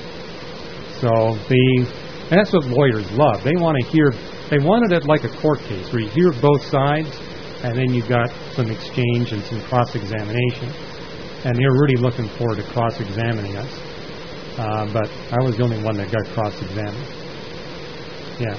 And that's what lawyers love. They wanted it like a court case, where you hear both sides, and then you got some exchange and some cross-examination. And they were really looking forward to cross-examining us. But I was the only one that got cross-examined. Yeah.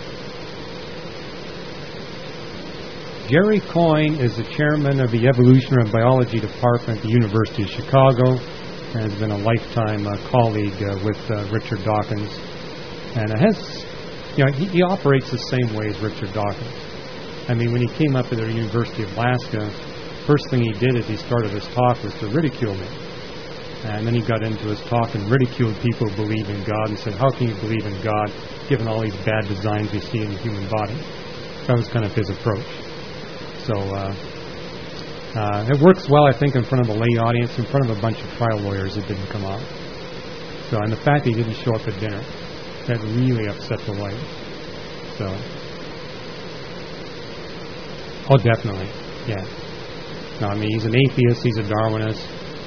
Jerry Coyne is the chairman of the Evolutionary Biology Department at the University of Chicago, and has been a lifetime colleague with Richard Dawkins. And he operates the same way as Richard Dawkins. When he came up at the University of Alaska, first thing he did as he started his talk was to ridicule me. And then he got into his talk and ridiculed people who believe in God and said, how can you believe in God given all these bad designs we see in the human body? That was kind of his approach. So it works well, I think, in front of a lay audience, in front of a bunch of trial lawyers that didn't come out. And the fact that he didn't show up at dinner, that really upset the lawyers. Oh, definitely, yeah. No, he's an atheist, he's a Darwinist,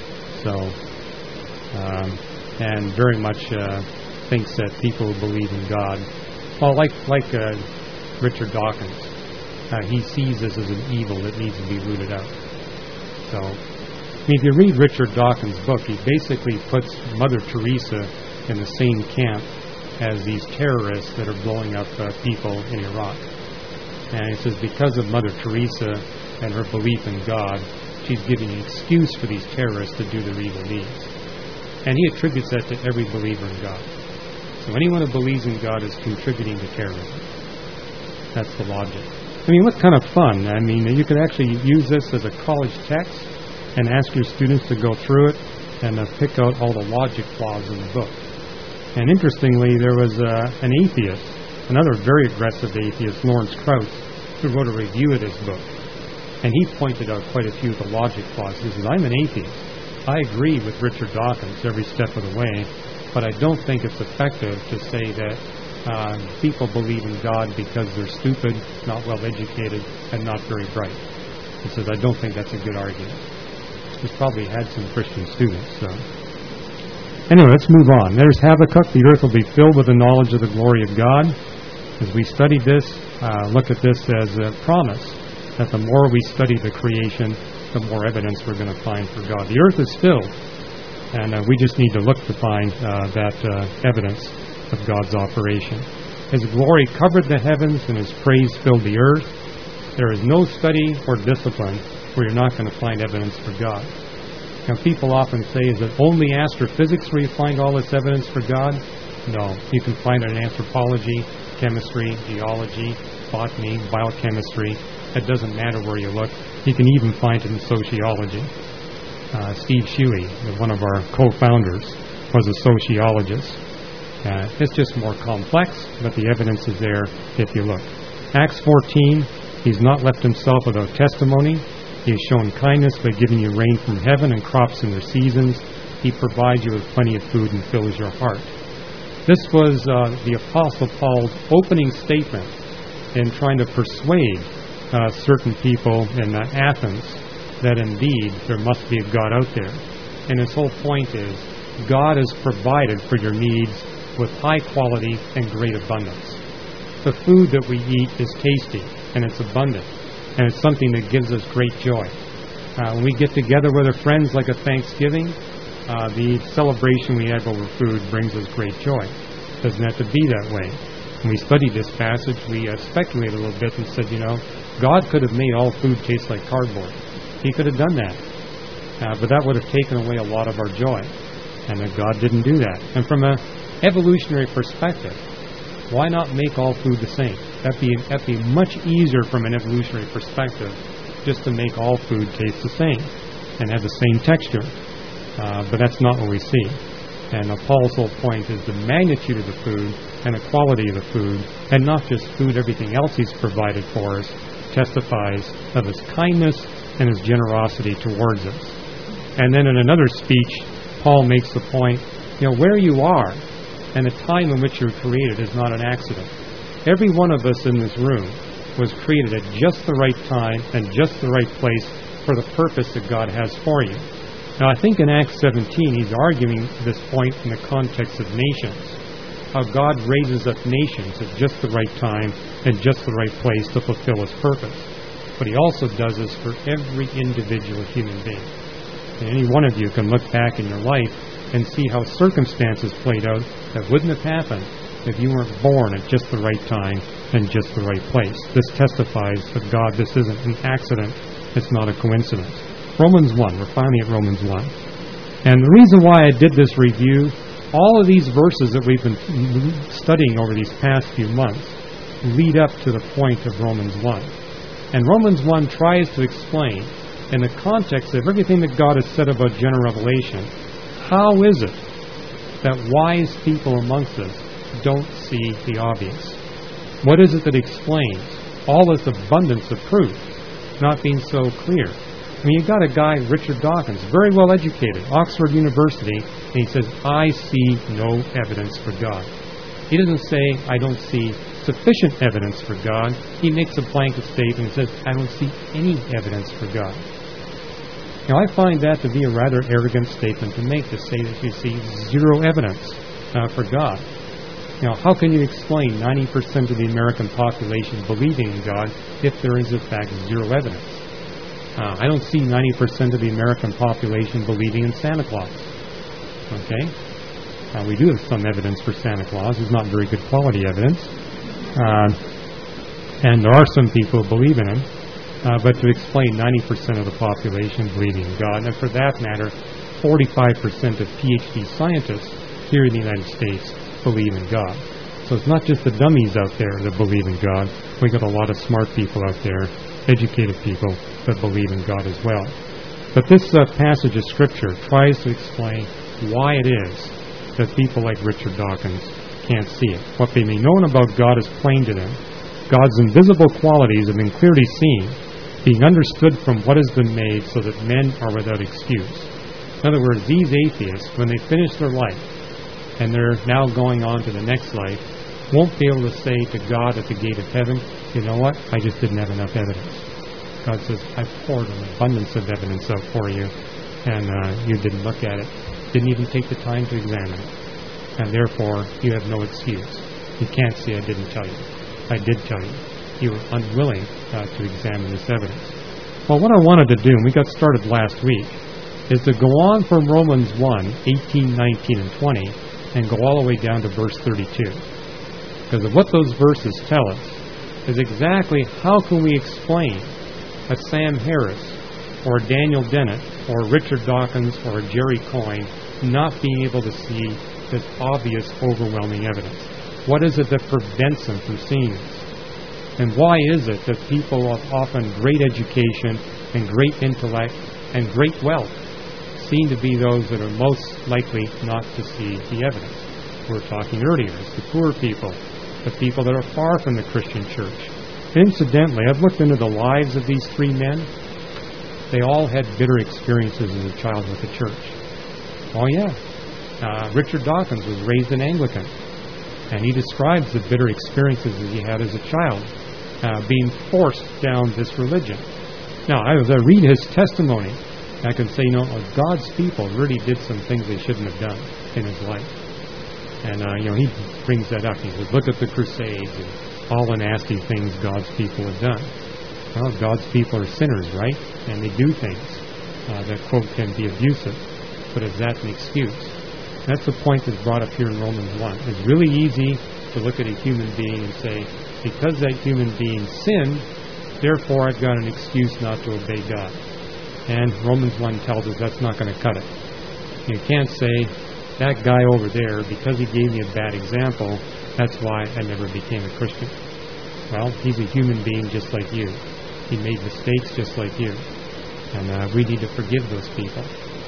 and very much thinks that people who believe in God, well, like Richard Dawkins, he sees this as an evil that needs to be rooted out. If you read Richard Dawkins' book, he basically puts Mother Teresa in the same camp as these terrorists that are blowing up people in Iraq. And he says because of Mother Teresa and her belief in God, she's giving an excuse for these terrorists to do their evil deeds. And he attributes that to every believer in God. So anyone who believes in God is contributing to terrorism. That's the logic. I mean, what kind of fun. I mean, you could actually use this as a college text and ask your students to go through it and pick out all the logic flaws in the book. And interestingly, there was an atheist, another very aggressive atheist, Lawrence Krauss, who wrote a review of this book. And he pointed out quite a few of the logic flaws. He says, I'm an atheist. I agree with Richard Dawkins every step of the way, but I don't think it's effective to say that people believe in God because they're stupid, not well educated, and not very bright. He says, I don't think that's a good argument. He's probably had some Christian students. So anyway, let's move on. There's Habakkuk. The earth will be filled with the knowledge of the glory of God. As we study this, look at this as a promise that the more we study the creation, the more evidence we're going to find for God. The earth is filled, and we just need to look to find that evidence of God's operation. His glory covered the heavens, and His praise filled the earth. There is no study or discipline where you're not going to find evidence for God. Now, people often say, is it only astrophysics where you find all this evidence for God? No. You can find it in anthropology, chemistry, geology, botany, biochemistry. It doesn't matter where you look. You can even find it in sociology. Steve Shuey, one of our co-founders, was a sociologist. It's just more complex, but the evidence is there if you look. Acts 14, He's not left Himself without testimony. He has shown kindness by giving you rain from heaven and crops in their seasons. He provides you with plenty of food and fills your heart. This was the Apostle Paul's opening statement in trying to persuade certain people in Athens that indeed there must be a God out there. And his whole point is God has provided for your needs with high quality and great abundance. The food that we eat is tasty and it's abundant, and it's something that gives us great joy. When we get together with our friends like a Thanksgiving, the celebration we have over food brings us great joy. It doesn't have to be that way. When we studied this passage, we speculated a little bit and said, God could have made all food taste like cardboard. He could have done that. But that would have taken away a lot of our joy. And God didn't do that. And from an evolutionary perspective, why not make all food the same? That'd be much easier from an evolutionary perspective, just to make all food taste the same and have the same texture. But that's not what we see. And Paul's whole point is the magnitude of the food and the quality of the food, and not just food, everything else He's provided for us, testifies of His kindness and His generosity towards us. And then in another speech, Paul makes the point, where you are and the time in which you're created is not an accident. Every one of us in this room was created at just the right time and just the right place for the purpose that God has for you. Now, I think in Acts 17, he's arguing this point in the context of nations, how God raises up nations at just the right time and just the right place to fulfill His purpose. But He also does this for every individual human being. And any one of you can look back in your life and see how circumstances played out that wouldn't have happened if you weren't born at just the right time and just the right place. This testifies that God, this isn't an accident. It's not a coincidence. Romans 1. We're finally at Romans 1. And the reason why I did this review, all of these verses that we've been studying over these past few months lead up to the point of Romans 1. And Romans 1 tries to explain, in the context of everything that God has said about general revelation, how is it that wise people amongst us don't see the obvious? What is it that explains all this abundance of proof not being so clear? I mean, you've got a guy, Richard Dawkins, very well educated, Oxford University, and he says, I see no evidence for God. He doesn't say, I don't see sufficient evidence for God. He makes a blanket statement and says, I don't see any evidence for God. Now, I find that to be a rather arrogant statement to make, to say that you see zero evidence for God. Now, how can you explain 90% of the American population believing in God if there is, in fact, zero evidence? I don't see 90% of the American population believing in Santa Claus. Okay? We do have some evidence for Santa Claus. It's not very good quality evidence. And there are some people who believe in Him. But to explain 90% of the population believing in God, and for that matter, 45% of PhD scientists here in the United States believe in God. So it's not just the dummies out there that believe in God. We got a lot of smart people out there, educated people that believe in God as well. But this passage of Scripture tries to explain why it is that people like Richard Dawkins can't see it. What they may known about God is plain to them. God's invisible qualities have been clearly seen, being understood from what has been made, so that men are without excuse. In other words, these atheists, when they finish their life, and they're now going on to the next life, won't be able to say to God at the gate of heaven, you know what, I just didn't have enough evidence. God says, I poured an abundance of evidence out for you, and you didn't look at it, didn't even take the time to examine it. And therefore, you have no excuse. You can't say I didn't tell you. I did tell you. You were unwilling to examine this evidence. Well, what I wanted to do, and we got started last week, is to go on from Romans 1, 18, 19, and 20, and go all the way down to verse 32. Because of what those verses tell us is exactly how can we explain a Sam Harris, or Daniel Dennett, or Richard Dawkins, or Jerry Coyne not being able to see this obvious, overwhelming evidence. What is it that prevents them from seeing this? And why is it that people of often great education and great intellect and great wealth seem to be those that are most likely not to see the evidence? We were talking earlier, it's the poor people, the people that are far from the Christian church. Incidentally, I've looked into the lives of these three men. They all had bitter experiences as a child with the church. Oh yeah. Richard Dawkins was raised an Anglican. And he describes the bitter experiences that he had as a child, being forced down this religion. Now, as I read his testimony, I can say, God's people really did some things they shouldn't have done in his life. And, he brings that up. He says, look at the Crusades and all the nasty things God's people have done. Well, God's people are sinners, right? And they do things that, quote, can be abusive. But is that an excuse? That's the point that's brought up here in Romans 1. It's really easy to look at a human being and say, because that human being sinned, therefore I've got an excuse not to obey God. And Romans 1 tells us that's not going to cut it. You can't say, that guy over there, because he gave me a bad example, that's why I never became a Christian. Well, he's a human being just like you. He made mistakes just like you. And we need to forgive those people.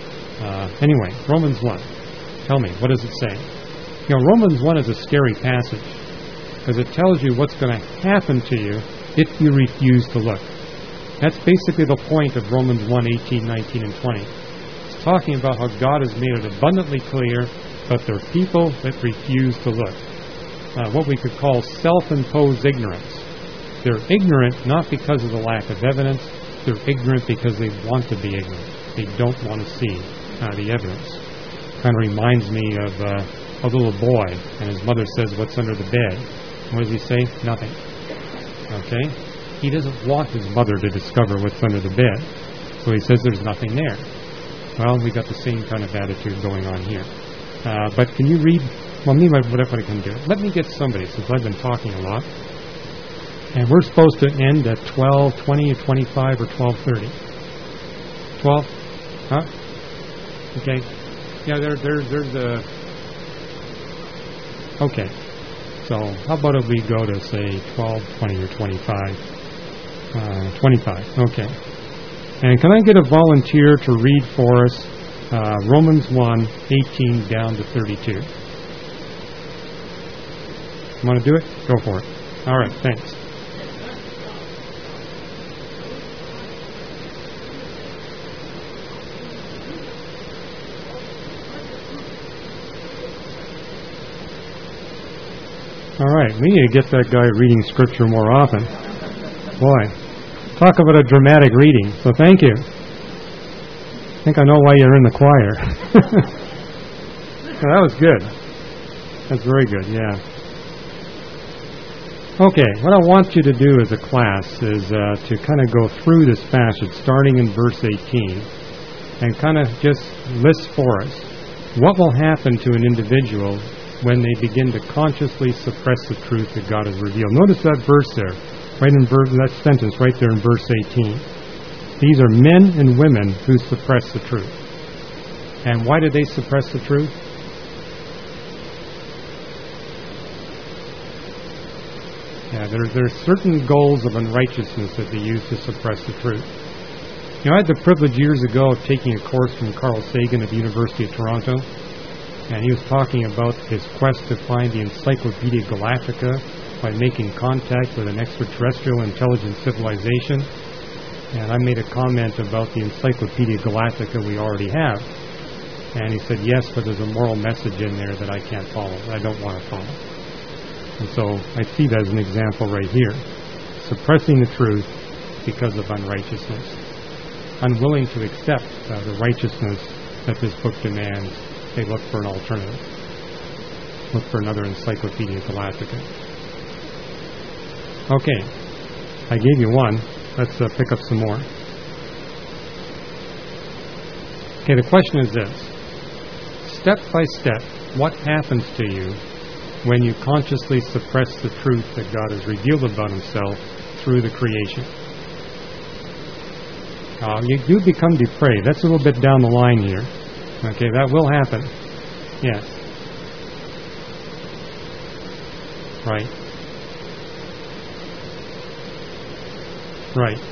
Anyway, Romans 1. Tell me, what does it say? Romans 1 is a scary passage because it tells you what's going to happen to you if you refuse to look. That's basically the point of Romans 1, 18, 19, and 20. It's talking about how God has made it abundantly clear, but there are people that refuse to look. What we could call self-imposed ignorance. They're ignorant not because of the lack of evidence. They're ignorant because they want to be ignorant. They don't want to see the evidence. Kind of reminds me of a little boy, and his mother says, what's under the bed? What does he say? Nothing. Okay? He doesn't want his mother to discover what's under the bed. So he says there's nothing there. Well, we got the same kind of attitude going on here. But can you read? Well, what I can do? Let me get somebody, since I've been talking a lot. And we're supposed to end at 12:20 or 25 or 12:30. 12? Huh? Okay. Yeah, there's a... Okay. So, how about if we go to, say, 12:20 or 25? 25. Okay. And can I get a volunteer to read for us Romans 1, 18 down to 32? Want to do it? Go for it. All right, thanks. All right, we need to get that guy reading Scripture more often. Boy, talk about a dramatic reading, so thank you. I think I know why you're in the choir. Well, that was good. That's very good, yeah. Okay, what I want you to do as a class is to kind of go through this passage, starting in verse 18, and kind of just list for us what will happen to an individual when they begin to consciously suppress the truth that God has revealed. Notice that verse there, that sentence right there in verse 18. These are men and women who suppress the truth. And why did they suppress the truth? Yeah, there are certain goals of unrighteousness that they use to suppress the truth. You know, I had the privilege years ago of taking a course from Carl Sagan at the University of Toronto, and he was talking about his quest to find the Encyclopedia Galactica by making contact with an extraterrestrial intelligent civilization. And I made a comment about the Encyclopedia Galactica we already have. And he said, yes, but there's a moral message in there that I can't follow, that I don't want to follow. And so I see that as an example right here. Suppressing the truth because of unrighteousness. Unwilling to accept the righteousness that this book demands, they look for an alternative. Look for another Encyclopedia Galactica. Okay, I gave you one. Let's pick up some more. Okay, the question is this. Step by step, what happens to you when you consciously suppress the truth that God has revealed about Himself through the creation? You do become depraved. That's a little bit down the line here. Okay, that will happen. Yes. Right. Right.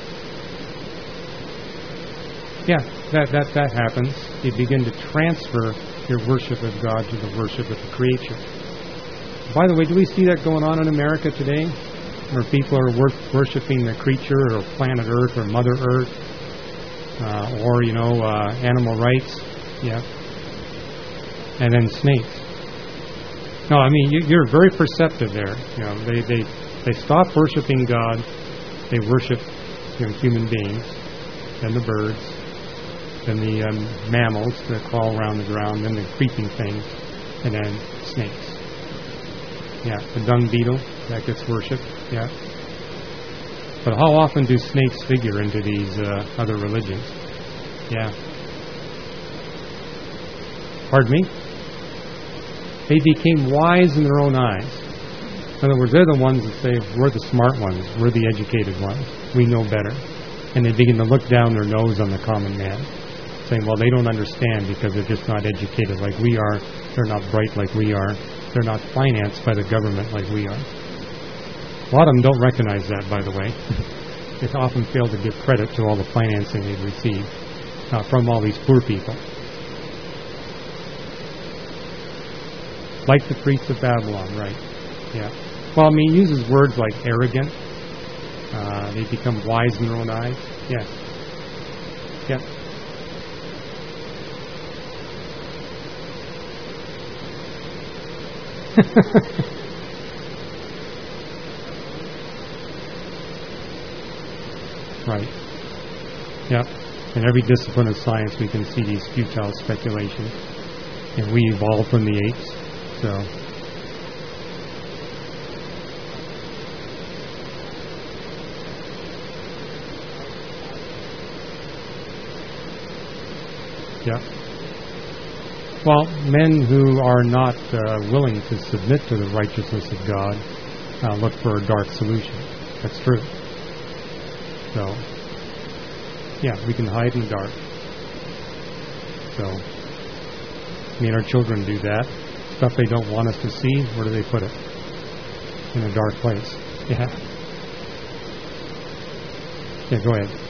Yeah, that happens. You begin to transfer your worship of God to the worship of the creature. By the way, do we see that going on in America today? Where people are worshiping the creature or planet Earth or Mother Earth? Or, animal rights. Yeah. And then snakes. No, I mean, you're very perceptive there. You know, they stop worshiping God. They worship human beings, then the birds, then the mammals that crawl around the ground, then the creeping things, and then snakes. Yeah, the dung beetle, that gets worshipped. Yeah. But how often do snakes figure into these other religions? Yeah. Pardon me? They became wise in their own eyes. In other words, they're the ones that say, we're the smart ones, we're the educated ones, we know better. And they begin to look down their nose on the common man, saying, well, they don't understand because they're just not educated like we are, they're not bright like we are, they're not financed by the government like we are. A lot of them don't recognize that, by the way. They often fail to give credit to all the financing they've received from all these poor people. Like the priests of Babylon, right? Yeah. Well, I mean, he uses words like arrogant. They become wise in their own eyes. Yes. Yep. Right. Yep. In every discipline of science, we can see these futile speculations. And we evolved from the apes, so. Yeah. Well, men who are not willing to submit to the righteousness of God look for a dark solution. That's true. So, yeah, we can hide in the dark. So, I mean, our children do that. Stuff they don't want us to see, where do they put it? In a dark place. Yeah. Yeah, go ahead.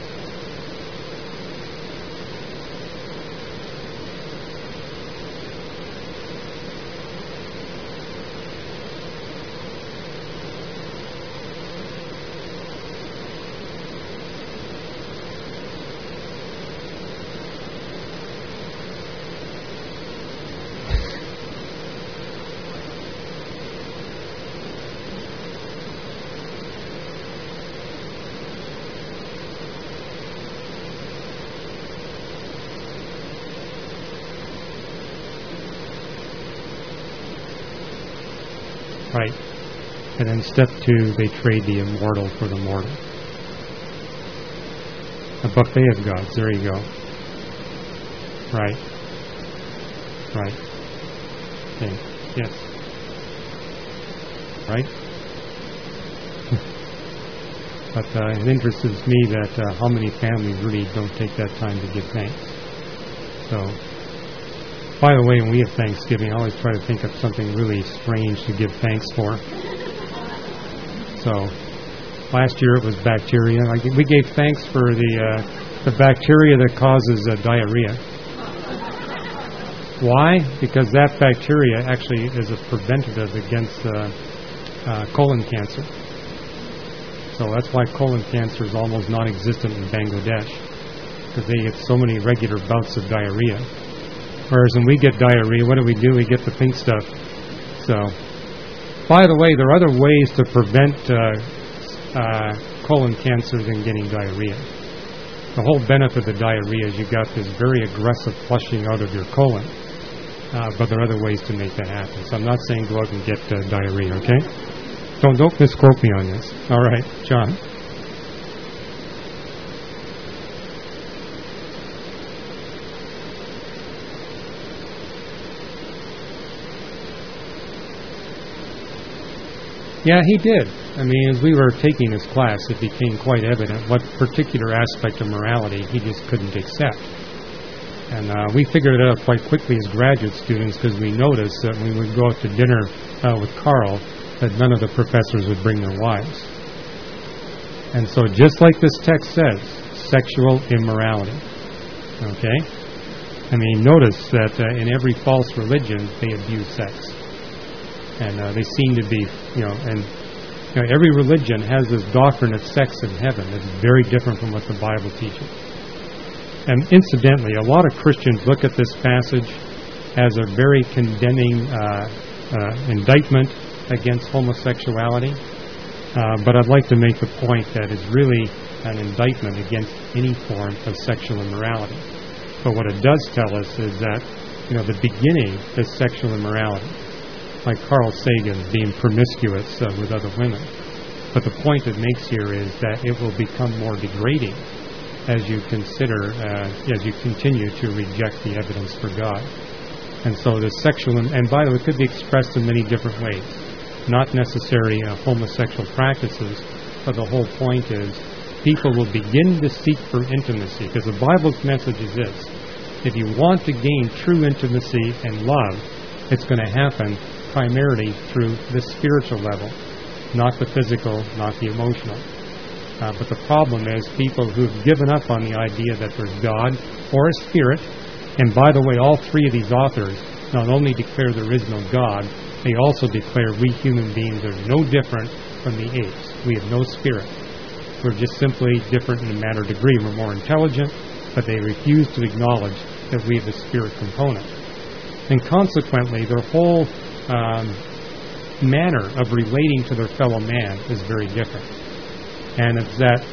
Right. And then step 2, they trade the immortal for the mortal. A buffet of gods. There you go. Right. Right. Okay. Yes. Right? But it interests me that how many families really don't take that time to give thanks. So, by the way, when we have Thanksgiving, I always try to think of something really strange to give thanks for. So last year it was bacteria. We gave thanks for the bacteria that causes diarrhea. Why? Because that bacteria actually is a preventative against colon cancer. So that's why colon cancer is almost non-existent in Bangladesh, because they get so many regular bouts of diarrhea. Whereas when we get diarrhea, what do? We get the pink stuff. So, by the way, there are other ways to prevent colon cancer than getting diarrhea. The whole benefit of the diarrhea is you got this very aggressive flushing out of your colon. But there are other ways to make that happen. So I'm not saying go out and get diarrhea, okay? Don't misquote me on this. All right, John. Yeah, he did. I mean, as we were taking this class, it became quite evident what particular aspect of morality he just couldn't accept. And we figured it out quite quickly as graduate students, because we noticed that when we would go out to dinner with Carl, that none of the professors would bring their wives. And so just like this text says, sexual immorality. Okay? I mean, notice that in every false religion, they abuse sex. And they seem to be, every religion has this doctrine of sex in heaven that's very different from what the Bible teaches. And incidentally, a lot of Christians look at this passage as a very condemning indictment against homosexuality. But I'd like to make the point that it's really an indictment against any form of sexual immorality. But what it does tell us is that, the beginning is sexual immorality. Like Carl Sagan being promiscuous with other women. But the point it makes here is that it will become more degrading as you continue to reject the evidence for God. And so the sexual, and by the way, it could be expressed in many different ways. Not necessarily homosexual practices, but the whole point is people will begin to seek for intimacy, because the Bible's message is this: if you want to gain true intimacy and love, it's going to happen primarily through the spiritual level, not the physical, not the emotional. But the problem is people who've given up on the idea that there's God or a spirit, and by the way, all three of these authors not only declare there is no God, they also declare we human beings are no different from the apes. We have no spirit. We're just simply different in a matter of degree. We're more intelligent, but they refuse to acknowledge that we have a spirit component. And consequently, their whole manner of relating to their fellow man is very different. And it's that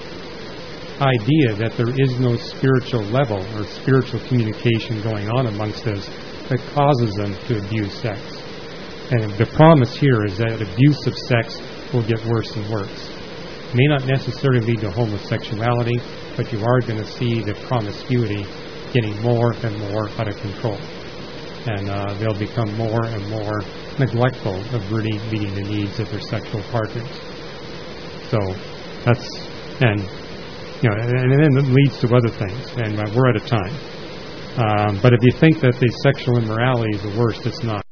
idea that there is no spiritual level or spiritual communication going on amongst us that causes them to abuse sex. And the promise here is that abuse of sex will get worse and worse. It may not necessarily lead to homosexuality, but you are going to see the promiscuity getting more and more out of control. And they'll become more and more neglectful of really meeting the needs of their sexual partners. So that's, and then it leads to other things. And we're out of time. But if you think that the sexual immorality is the worst, it's not.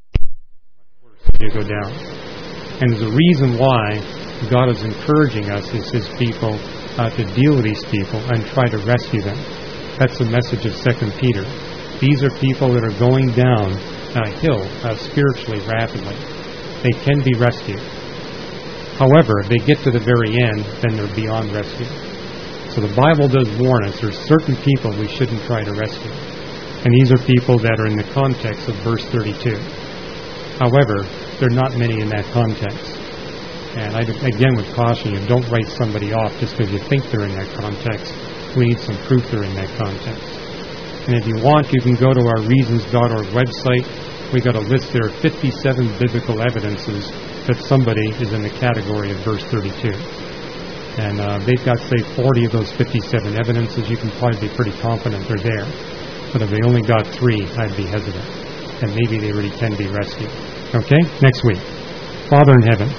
You go down. And there's a reason why God is encouraging us as His people to deal with these people and try to rescue them. That's the message of 2 Peter. These are people that are going down a hill spiritually rapidly. They can be rescued. However, if they get to the very end, then they're beyond rescue. So the Bible does warn us there's certain people we shouldn't try to rescue. And these are people that are in the context of verse 32. However, there are not many in that context. And I, again, would caution you, don't write somebody off just because you think they're in that context. We need some proof they're in that context. And if you want, you can go to our Reasons.org website. We got a list there of 57 biblical evidences that somebody is in the category of verse 32. And they've got, say, 40 of those 57 evidences. You can probably be pretty confident they're there. But if they only got 3, I'd be hesitant. And maybe they really can be rescued. Okay? Next week. Father in heaven,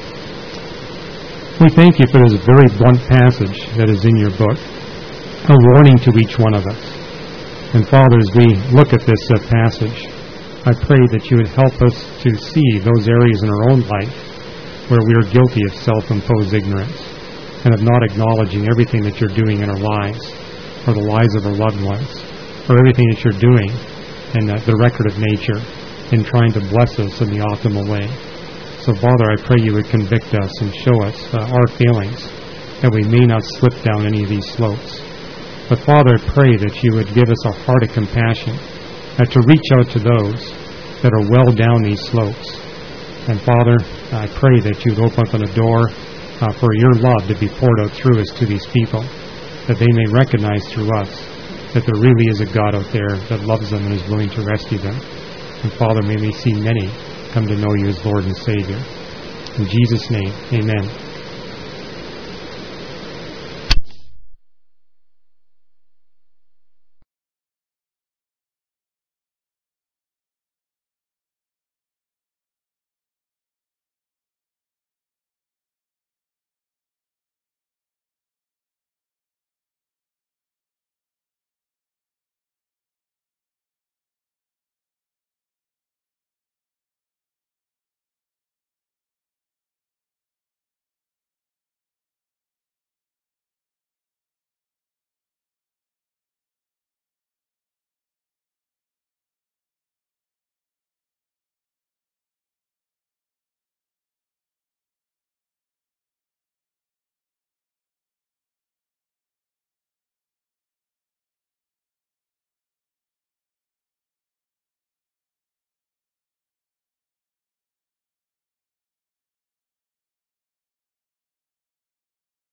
we thank you for this very blunt passage that is in your book, a warning to each one of us. And Father, as we look at this passage, I pray that you would help us to see those areas in our own life where we are guilty of self-imposed ignorance and of not acknowledging everything that you're doing in our lives, or the lives of our loved ones, or everything that you're doing in the record of nature in trying to bless us in the optimal way. So, Father, I pray you would convict us and show us our failings, that we may not slip down any of these slopes. But, Father, I pray that you would give us a heart of compassion, to reach out to those that are well down these slopes. And, Father, I pray that you would open a door for your love to be poured out through us to these people, that they may recognize through us that there really is a God out there that loves them and is willing to rescue them. And, Father, may we see many come to know you as Lord and Savior. In Jesus' name, amen.